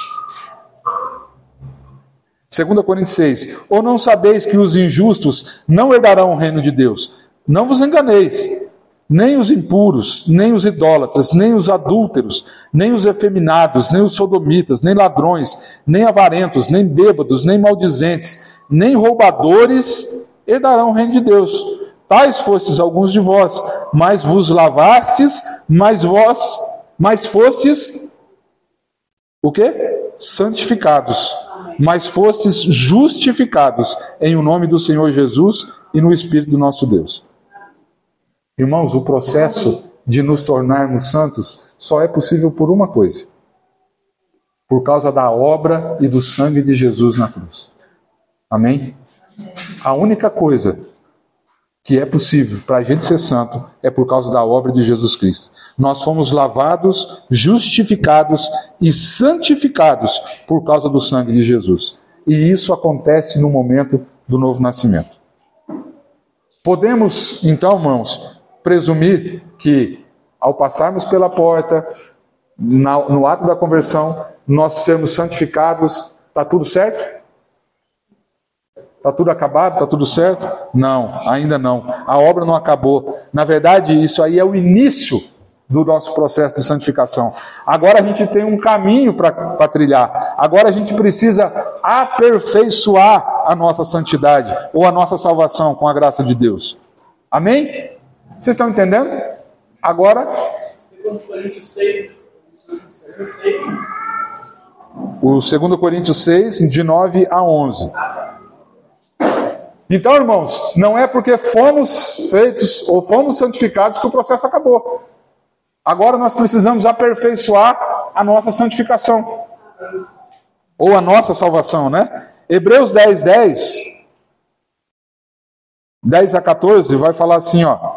segunda Coríntios seis, ou não sabeis que os injustos não herdarão o reino de Deus? Não vos enganeis. Nem os impuros, nem os idólatras, nem os adúlteros, nem os efeminados, nem os sodomitas, nem ladrões, nem avarentos, nem bêbados, nem maldizentes, nem roubadores herdarão o reino de Deus. Tais fostes alguns de vós, mas vos lavastes, mas vós, mas fostes o quê? Santificados, mas fostes justificados em o nome do Senhor Jesus e no Espírito do nosso Deus. Irmãos, o processo de nos tornarmos santos só é possível por uma coisa. Por causa da obra e do sangue de Jesus na cruz. Amém? A única coisa que é possível para a gente ser santo é por causa da obra de Jesus Cristo. Nós fomos lavados, justificados e santificados por causa do sangue de Jesus. E isso acontece no momento do novo nascimento. Podemos, então, irmãos, presumir que ao passarmos pela porta, no ato da conversão, nós sermos santificados, está tudo certo? Está tudo acabado? Está tudo certo? Não, ainda não. A obra não acabou. Na verdade, isso aí é o início do nosso processo de santificação. Agora a gente tem um caminho para trilhar. Agora a gente precisa aperfeiçoar a nossa santidade ou a nossa salvação com a graça de Deus. Amém? Vocês estão entendendo? Agora... Segundo Coríntios seis, o segundo Coríntios seis, de nove a onze. Então, irmãos, não é porque fomos feitos ou fomos santificados que o processo acabou. Agora nós precisamos aperfeiçoar a nossa santificação. Ou a nossa salvação, né? Hebreus dez, dez. dez a quatorze vai falar assim, ó.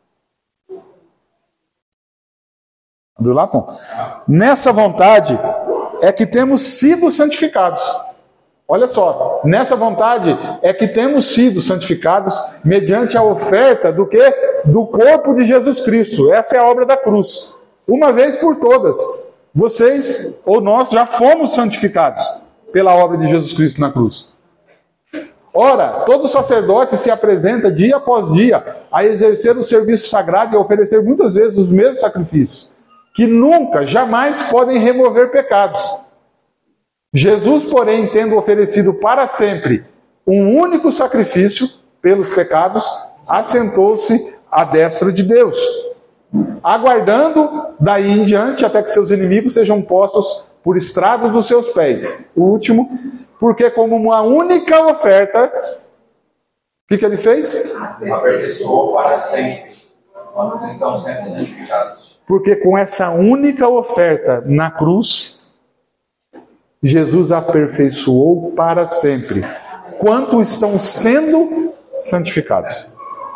Abriu lá, Tom? Nessa vontade é que temos sido santificados. Olha só, nessa vontade é que temos sido santificados mediante a oferta do quê? Do corpo de Jesus Cristo. Essa é a obra da cruz. Uma vez por todas, vocês ou nós já fomos santificados pela obra de Jesus Cristo na cruz. Ora, todo sacerdote se apresenta dia após dia a exercer o serviço sagrado e a oferecer muitas vezes os mesmos sacrifícios, que nunca, jamais podem remover pecados. Jesus, porém, tendo oferecido para sempre um único sacrifício pelos pecados, assentou-se à destra de Deus, aguardando daí em diante até que seus inimigos sejam postos por estrados dos seus pés. O último, porque como uma única oferta, o que, que ele fez? Aperfeiçoou para sempre, quando vocês estão sendo santificados. Porque com essa única oferta na cruz, Jesus aperfeiçoou para sempre, quanto estão sendo santificados.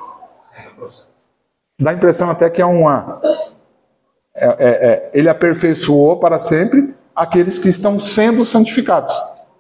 Dá a impressão até que é uma... É, é, é, ele aperfeiçoou para sempre aqueles que estão sendo santificados.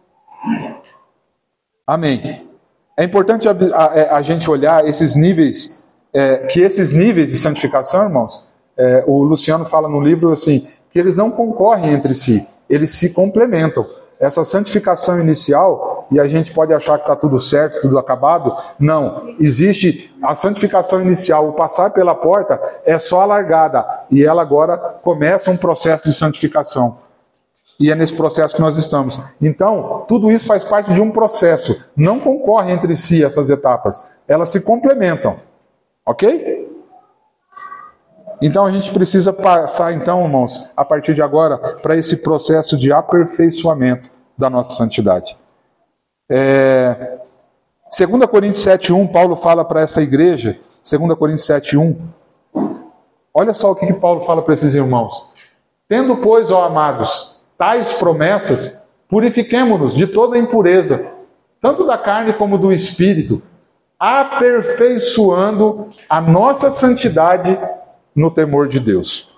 Amém. É importante a, a, a gente olhar esses níveis, é, que esses níveis de santificação, irmãos, é, o Luciano fala no livro assim, que eles não concorrem entre si. Eles se complementam. Essa santificação inicial, e a gente pode achar que está tudo certo, tudo acabado, não. Existe a santificação inicial, o passar pela porta é só a largada, e ela agora começa um processo de santificação. E é nesse processo que nós estamos. Então, tudo isso faz parte de um processo. Não concorrem entre si essas etapas. Elas se complementam. Ok? Então a gente precisa passar, então, irmãos, a partir de agora, para esse processo de aperfeiçoamento da nossa santidade. É... dois Coríntios sete, um, Paulo fala para essa igreja, dois Coríntios sete, um, olha só o que, que Paulo fala para esses irmãos. Tendo, pois, ó amados, tais promessas, purifiquemo-nos de toda impureza, tanto da carne como do espírito, aperfeiçoando a nossa santidade no temor de Deus.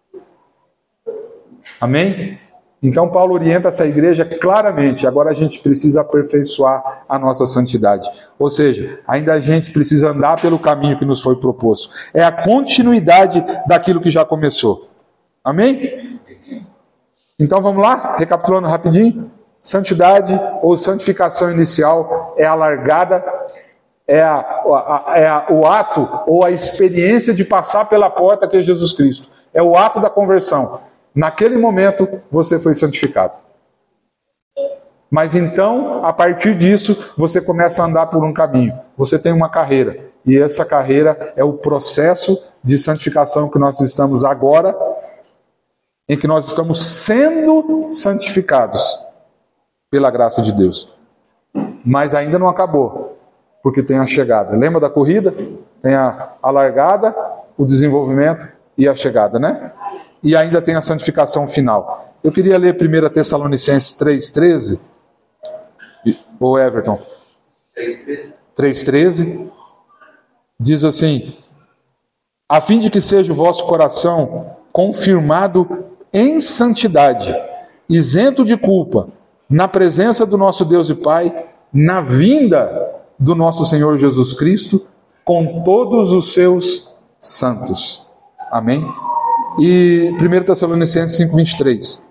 Amém? Então Paulo orienta essa igreja claramente. Agora a gente precisa aperfeiçoar a nossa santidade. Ou seja, ainda a gente precisa andar pelo caminho que nos foi proposto. É a continuidade daquilo que já começou. Amém? Então vamos lá? Recapitulando rapidinho. Santidade ou santificação inicial é a largada, É, a, a, é a, o ato ou a experiência de passar pela porta que é Jesus Cristo. É o ato da conversão. Naquele momento você foi santificado. Mas então, a partir disso, você começa a andar por um caminho. Você tem uma carreira. E essa carreira é o processo de santificação que nós estamos agora, em que nós estamos sendo santificados pela graça de Deus. Mas ainda não acabou. Porque tem a chegada. Lembra da corrida? Tem a, a largada, o desenvolvimento e a chegada, né? E ainda tem a santificação final. Eu queria ler primeira Tessalonicenses três, treze. Ou Everton? três, treze. três, treze. Diz assim: a fim de que seja o vosso coração confirmado em santidade, isento de culpa, na presença do nosso Deus e Pai, na vinda do nosso Senhor Jesus Cristo, com todos os seus santos. Amém? E primeira Tessalonicenses cinco, vinte e três.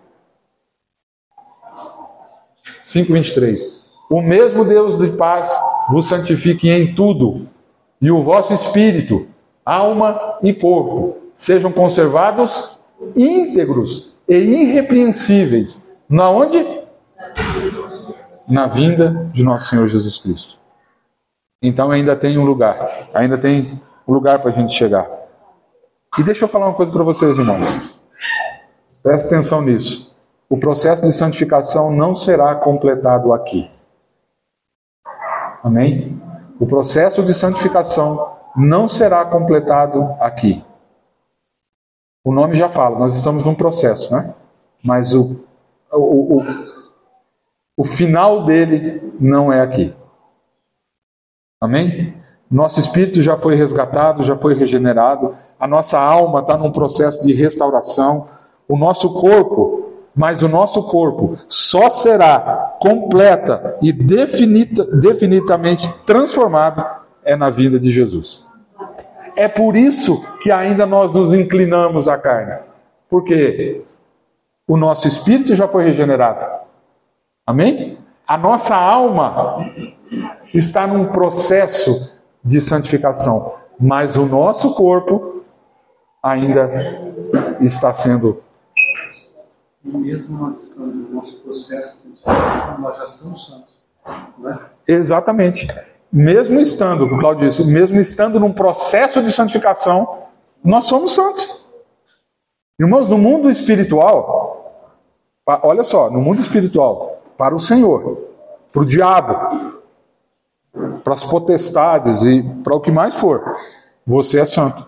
cinco, vinte e três. O mesmo Deus de paz vos santifique em tudo, e o vosso espírito, alma e corpo sejam conservados íntegros e irrepreensíveis. Na onde? Na vinda de nosso Senhor Jesus Cristo. Então ainda tem um lugar, ainda tem um lugar para a gente chegar. E deixa eu falar uma coisa para vocês, irmãos. Presta atenção nisso. O processo de santificação não será completado aqui. Amém? O processo de santificação não será completado aqui. O nome já fala, nós estamos num processo, né? Mas o, o, o, o final dele não é aqui. Amém? Nosso espírito já foi resgatado, já foi regenerado. A nossa alma está num processo de restauração. O nosso corpo, mas o nosso corpo só será completa e definita, definitivamente transformado é na vinda de Jesus. É por isso que ainda nós nos inclinamos à carne. Porque o nosso espírito já foi regenerado. Amém? A nossa alma está num processo de santificação, mas o nosso corpo ainda está sendo. E mesmo nós estamos no nosso processo de santificação, nós já somos santos, não é? Exatamente. Mesmo estando, o Cláudio disse, mesmo estando num processo de santificação, nós somos santos. Irmãos, no mundo espiritual, olha só, no mundo espiritual, para o Senhor, para o diabo, para as potestades e para o que mais for, você é santo.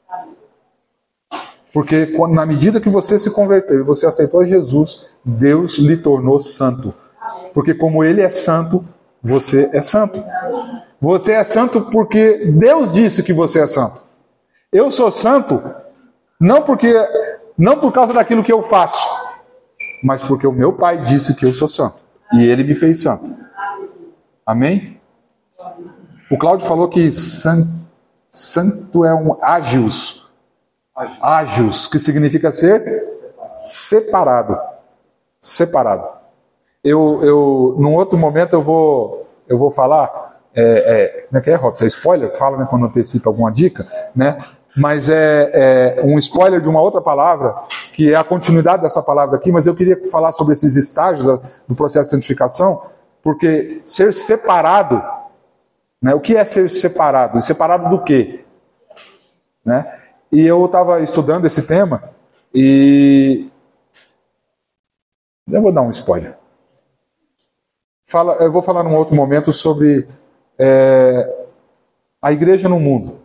Porque quando, na medida que você se converteu e você aceitou Jesus, Deus lhe tornou santo. Porque como Ele é santo, você é santo. Você é santo porque Deus disse que você é santo. Eu sou santo não porque não por causa daquilo que eu faço, mas porque o meu Pai disse que eu sou santo e Ele me fez santo. Amém? O Cláudio falou que san, santo é um ágios. Ágios, que significa ser separado. Separado. Eu, eu, num outro momento eu vou, eu vou falar, é, é, como é que é, Robson? É spoiler? Fala, né, quando antecipa alguma dica, né? Mas é, é um spoiler de uma outra palavra, que é a continuidade dessa palavra aqui, mas eu queria falar sobre esses estágios do, do processo de santificação, porque ser separado, né, o que é ser separado? Separado do quê? Né? E eu estava estudando esse tema e eu vou dar um spoiler. Fala, eu vou falar num outro momento sobre é, a igreja no mundo.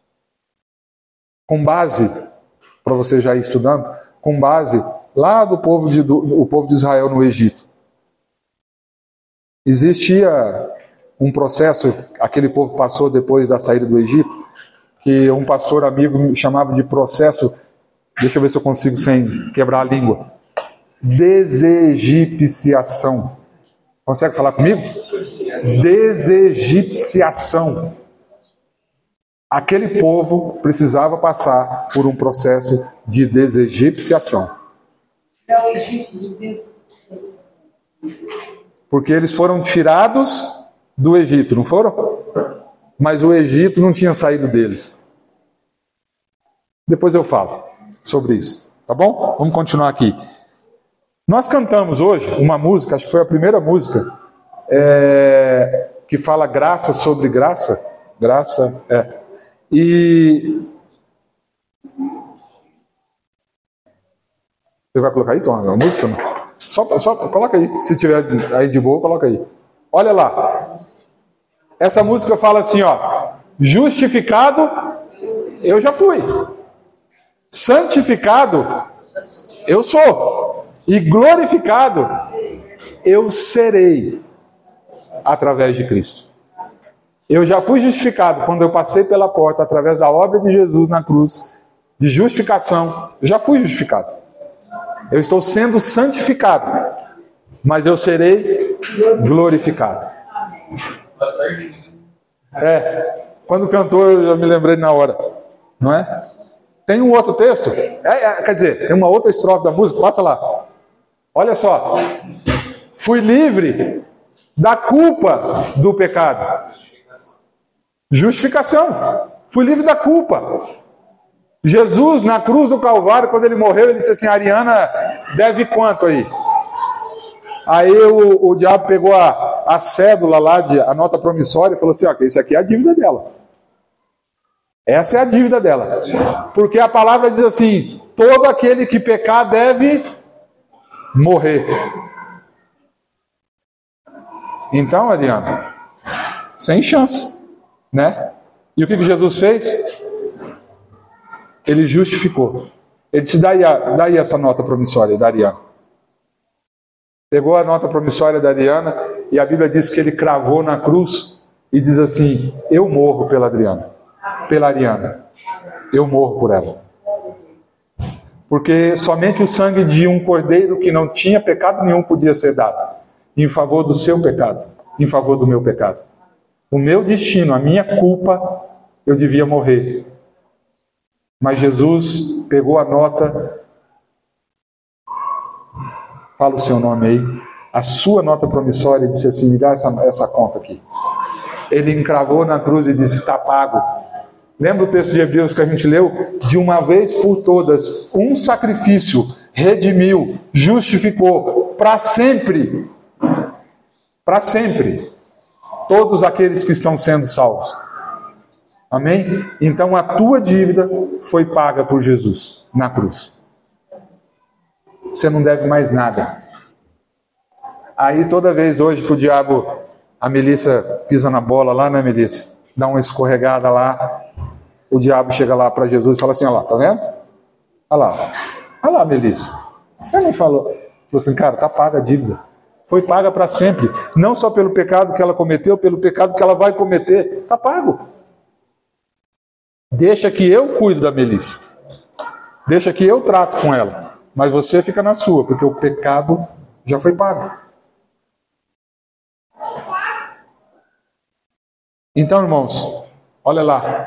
Com base, para você já ir estudando, com base lá do povo de, do, o povo de Israel no Egito. Existia um processo, aquele povo passou depois da saída do Egito, que um pastor amigo me chamava de processo, deixa eu ver se eu consigo sem quebrar a língua, desegipciação. Consegue falar comigo? Desegipciação. Aquele povo precisava passar por um processo de desegipciação. Porque eles foram tirados do Egito, não foram? Mas o Egito não tinha saído deles. Depois eu falo sobre isso, tá bom? Vamos continuar aqui. Nós cantamos hoje uma música, acho que foi a primeira música, é, que fala graça sobre graça. Graça, é. E... Você vai colocar aí, Tom, a música? Não? Só, só coloca aí, se tiver aí de boa, coloca aí. Olha lá. Essa música fala assim, ó, justificado, eu já fui. Santificado, eu sou. E glorificado, eu serei através de Cristo. Eu já fui justificado quando eu passei pela porta, através da obra de Jesus na cruz, de justificação. Eu já fui justificado. Eu estou sendo santificado, mas eu serei glorificado. É, quando cantou eu já me lembrei na hora, não é? Tem um outro texto, é, é, quer dizer, tem uma outra estrofe da música, passa lá. Olha só, fui livre da culpa do pecado. Justificação. Fui livre da culpa. Jesus, na cruz do Calvário, quando ele morreu, ele disse assim: Ariana deve quanto aí? Aí o, o diabo pegou a, a cédula lá, de, a nota promissória, e falou assim: ó, isso aqui é a dívida dela. Essa é a dívida dela. Porque a palavra diz assim: todo aquele que pecar deve morrer. Então, Ariana, sem chance, né? E o que, que Jesus fez? Ele justificou. Ele disse: daí, daí essa nota promissória da Ariana. Pegou a nota promissória da Ariana e a Bíblia diz que ele cravou na cruz e diz assim: eu morro pela Adriana, pela Ariana. Eu morro por ela. Porque somente o sangue de um cordeiro que não tinha pecado nenhum podia ser dado em favor do seu pecado, em favor do meu pecado. O meu destino, a minha culpa, eu devia morrer. Mas Jesus pegou a nota, fala o seu nome aí, a sua nota promissória, e disse assim: me dá essa, essa conta aqui. Ele encravou na cruz e disse: está pago. Lembra o texto de Hebreus que a gente leu? De uma vez por todas, um sacrifício redimiu, justificou, para sempre, para sempre, todos aqueles que estão sendo salvos. Amém? Então a tua dívida foi paga por Jesus na cruz. Você não deve mais nada. Aí toda vez hoje que o diabo, a Melissa pisa na bola lá, né, Melissa? Dá uma escorregada lá, o diabo chega lá para Jesus e fala assim: olha lá, tá vendo? Olha lá, olha lá, Melissa. Você não falou? Falou assim: cara, tá paga a dívida. Foi paga para sempre. Não só pelo pecado que ela cometeu, pelo pecado que ela vai cometer. Tá pago. Deixa que eu cuido da Melissa. Deixa que eu trato com ela. Mas você fica na sua, porque o pecado já foi pago. Então, irmãos, olha lá.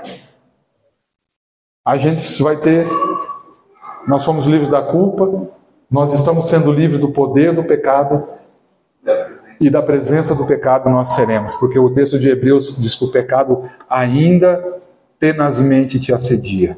A gente vai ter... Nós somos livres da culpa. Nós estamos sendo livres do poder do pecado. E da presença do pecado nós seremos. Porque o texto de Hebreus diz que o pecado ainda tenazmente te assedia.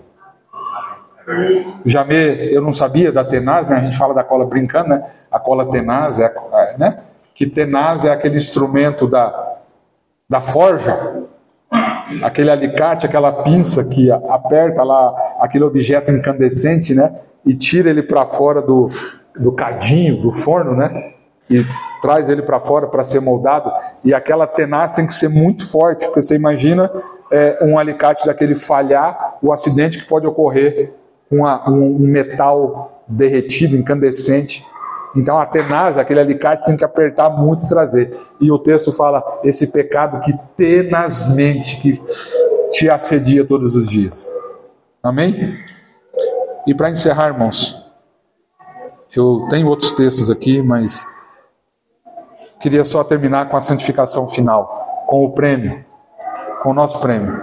O Jamê, eu não sabia da tenaz, né? A gente fala da cola brincando, né? A cola tenaz, é, a, né? Que tenaz é aquele instrumento da, da forja, aquele alicate, aquela pinça que aperta lá aquele objeto incandescente, né? E tira ele para fora do, do cadinho, do forno, né? E traz ele para fora para ser moldado. E aquela tenaz tem que ser muito forte, porque você imagina é, um alicate daquele falhar, o acidente que pode ocorrer com uma, um, um metal derretido, incandescente. Então a tenaz, aquele alicate, tem que apertar muito e trazer. E o texto fala: esse pecado que tenazmente que te assedia todos os dias. Amém? E para encerrar, irmãos, eu tenho outros textos aqui, mas queria só terminar com a santificação final, com o prêmio, com o nosso prêmio.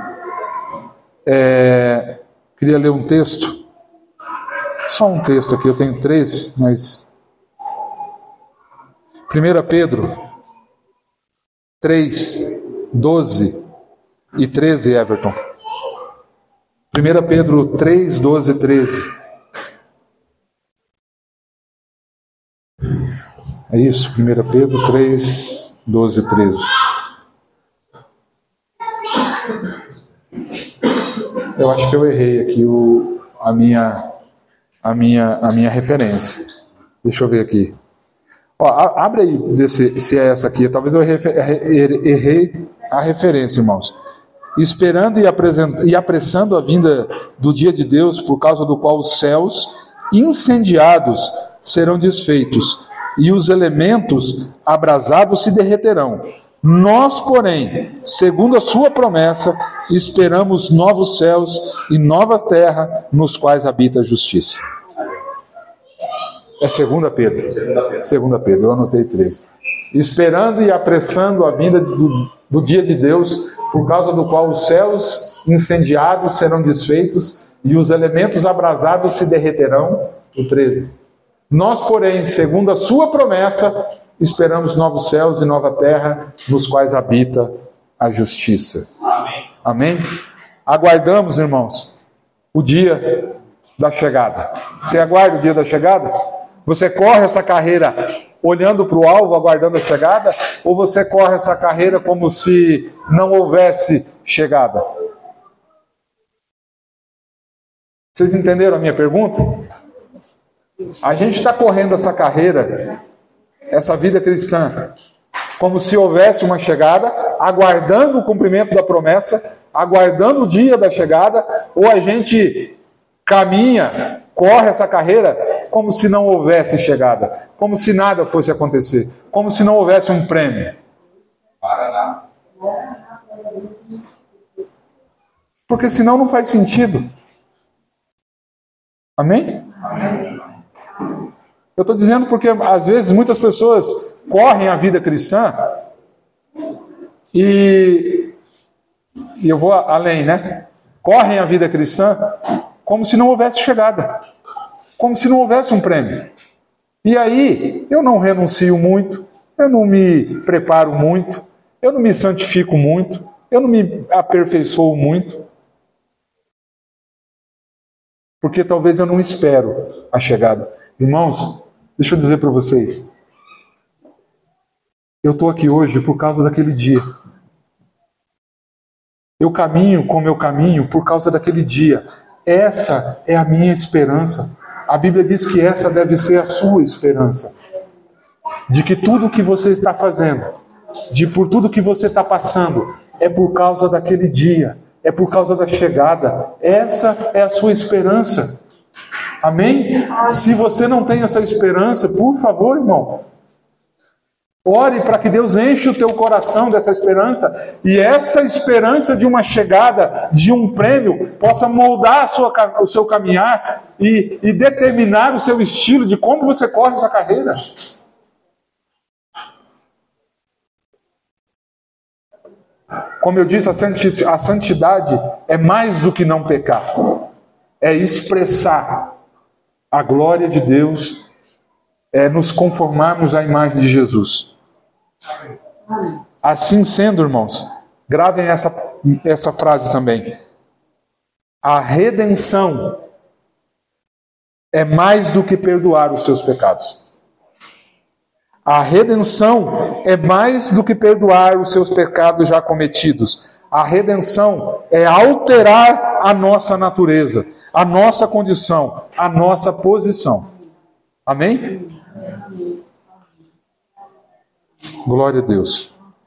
É, queria ler um texto. Só um texto aqui, eu tenho três, mas... primeira Pedro três, doze e treze, Everton. primeira Pedro três, doze e treze. É isso, primeira Pedro três, doze e treze. Eu acho que eu errei aqui o, a minha... A minha, a minha referência. Deixa eu ver aqui. Ó, a, abre aí, vê se, se é essa aqui. Talvez eu errei, errei a referência, irmãos. Esperando e, e apressando a vinda do dia de Deus, por causa do qual os céus incendiados serão desfeitos, e os elementos abrasados se derreterão. Nós, porém, segundo a sua promessa, esperamos novos céus e nova terra, nos quais habita a justiça. É segunda Pedro. Segunda Pedro, eu anotei três. Esperando e apressando a vinda do, do dia de Deus, por causa do qual os céus incendiados serão desfeitos e os elementos abrasados se derreterão. O treze. Nós, porém, segundo a sua promessa, esperamos novos céus e nova terra, nos quais habita a justiça. Amém. Amém? Aguardamos, irmãos, o dia da chegada. Você aguarda o dia da chegada? Você corre essa carreira olhando para o alvo, aguardando a chegada? Ou você corre essa carreira como se não houvesse chegada? Vocês entenderam a minha pergunta? A gente está correndo essa carreira, essa vida cristã, como se houvesse uma chegada, aguardando o cumprimento da promessa, aguardando o dia da chegada, ou a gente caminha, corre essa carreira como se não houvesse chegada, como se nada fosse acontecer, como se não houvesse um prêmio. Paraná. Porque senão não faz sentido. Amém? Amém. Eu estou dizendo porque às vezes muitas pessoas correm a vida cristã e, e eu vou além, né? Correm a vida cristã como se não houvesse chegada, como se não houvesse um prêmio. E aí eu não renuncio muito, eu não me preparo muito, eu não me santifico muito, eu não me aperfeiçoo muito, porque talvez eu não espero a chegada. Irmãos, deixa eu dizer para vocês, eu estou aqui hoje por causa daquele dia. Eu caminho como eu caminho por causa daquele dia. Essa é a minha esperança. A Bíblia diz que essa deve ser a sua esperança. De que tudo que você está fazendo, de por tudo que você está passando, é por causa daquele dia, é por causa da chegada. Essa é a sua esperança. Amém? Se você não tem essa esperança, por favor, irmão, ore para que Deus enche o teu coração dessa esperança, e essa esperança de uma chegada, de um prêmio, possa moldar a sua, o seu caminhar e, e determinar o seu estilo de como você corre essa carreira. Como eu disse, a santidade é mais do que não pecar. É expressar a glória de Deus, é nos conformarmos à imagem de Jesus. Assim sendo, irmãos, gravem essa, essa frase também. A redenção é mais do que perdoar os seus pecados. A redenção é mais do que perdoar os seus pecados já cometidos. A redenção é alterar a nossa natureza, a nossa condição, a nossa posição. Amém? Glória a Deus.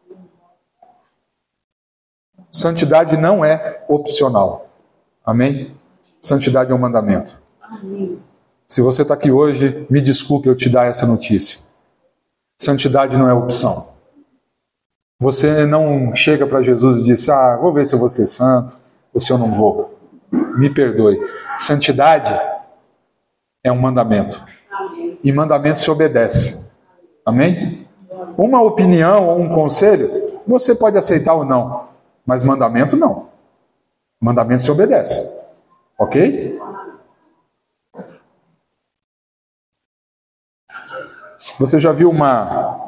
Santidade não é opcional. Amém? Santidade é um mandamento. Se você está aqui hoje, me desculpe eu te dar essa notícia. Santidade não é opção. Você não chega para Jesus e diz, ah, vou ver se eu vou ser santo ou se eu não vou. Me perdoe. Santidade é um mandamento. E mandamento se obedece. Amém? Uma opinião ou um conselho, você pode aceitar ou não. Mas mandamento não. Mandamento se obedece. Ok? Você já viu uma...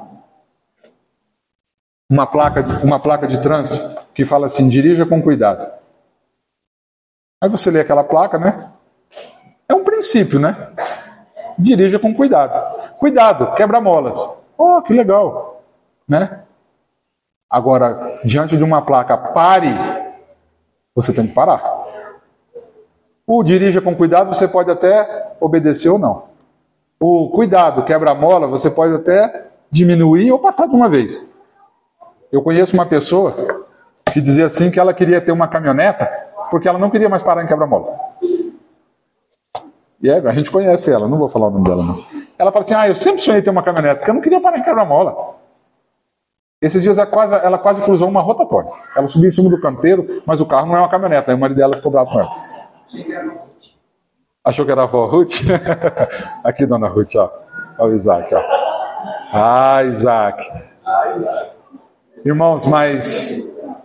Uma placa, de, uma placa de trânsito que fala assim, dirija com cuidado. Aí você lê aquela placa, né? É um princípio, né? Dirija com cuidado. Cuidado, quebra-molas. Oh, que legal. Né? Agora, diante de uma placa, pare, você tem que parar. O dirija com cuidado, você pode até obedecer ou não. O cuidado, quebra-mola, você pode até diminuir ou passar de uma vez. Eu conheço uma pessoa que dizia assim que ela queria ter uma caminhoneta porque ela não queria mais parar em quebra-mola. E é, a gente conhece ela, não vou falar o nome dela não. Ela fala assim, ah, eu sempre sonhei ter uma caminhoneta porque eu não queria parar em quebra-mola. Esses dias ela quase, ela quase cruzou uma rotatória. Ela subiu em cima do canteiro, mas o carro não é uma caminhonete. Aí o marido dela ficou bravo com ela. Achou que era a avó Ruth? Aqui, dona Ruth, ó. Olha o Isaac, ó. Ah, Isaac. Irmãos, mas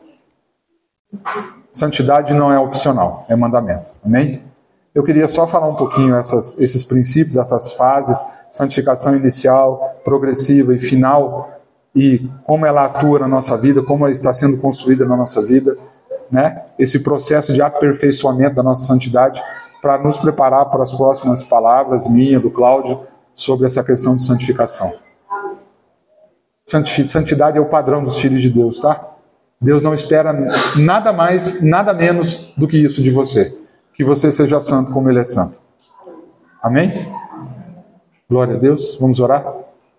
santidade não é opcional, é mandamento. Amém? Eu queria só falar um pouquinho essas, esses princípios, essas fases, santificação inicial, progressiva e final, e como ela atua na nossa vida, como ela está sendo construída na nossa vida, né? Esse processo de aperfeiçoamento da nossa santidade, para nos preparar para as próximas palavras, minha, do Cláudio, sobre essa questão de santificação. Santidade é o padrão dos filhos de Deus, tá? Deus não espera nada mais, nada menos do que isso de você. Que você seja santo como Ele é santo. Amém? Glória a Deus. Vamos orar?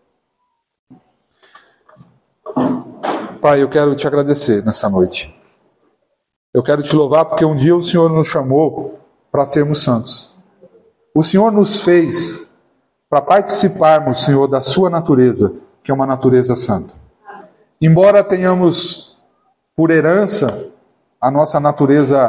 Pai, eu quero te agradecer nessa noite. Eu quero te louvar porque um dia o Senhor nos chamou para sermos santos. O Senhor nos fez para participarmos, Senhor, da sua natureza, que é uma natureza santa. Embora tenhamos por herança a nossa natureza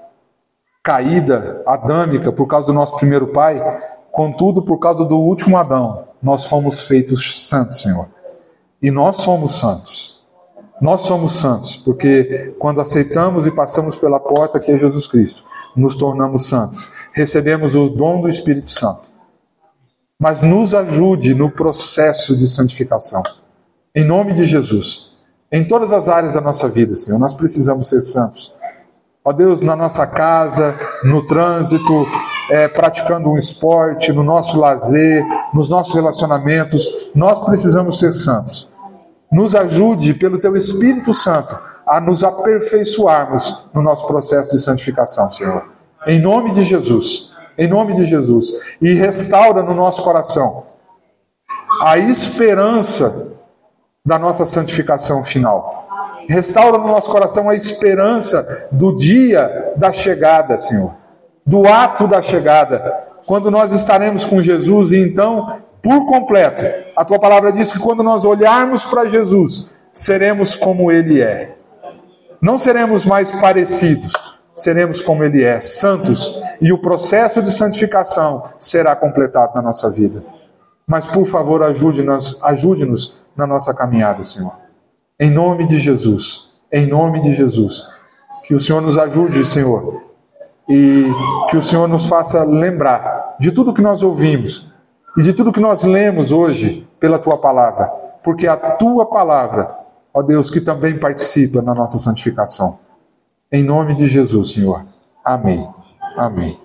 caída, adâmica, por causa do nosso primeiro pai, contudo, por causa do último Adão, nós fomos feitos santos, Senhor. E nós somos santos. Nós somos santos, porque quando aceitamos e passamos pela porta que é Jesus Cristo, nos tornamos santos. Recebemos o dom do Espírito Santo. Mas nos ajude no processo de santificação. Em nome de Jesus. Em todas as áreas da nossa vida, Senhor, nós precisamos ser santos. Ó Deus, na nossa casa, no trânsito, é, praticando um esporte, no nosso lazer, nos nossos relacionamentos, nós precisamos ser santos. Nos ajude, pelo Teu Espírito Santo, a nos aperfeiçoarmos no nosso processo de santificação, Senhor. Em nome de Jesus. Em nome de Jesus. E restaura no nosso coração a esperança da nossa santificação final. Restaura no nosso coração a esperança do dia da chegada, Senhor. Do ato da chegada. Quando nós estaremos com Jesus e então, por completo, a Tua palavra diz que quando nós olharmos para Jesus, seremos como Ele é. Não seremos mais parecidos, seremos como Ele é, santos, e o processo de santificação será completado na nossa vida. Mas, por favor, ajude-nos, ajude-nos na nossa caminhada, Senhor. Em nome de Jesus, em nome de Jesus, que o Senhor nos ajude, Senhor, e que o Senhor nos faça lembrar de tudo que nós ouvimos e de tudo que nós lemos hoje pela Tua palavra, porque a Tua palavra, ó Deus, que também participa na nossa santificação. Em nome de Jesus, Senhor. Amém. Amém.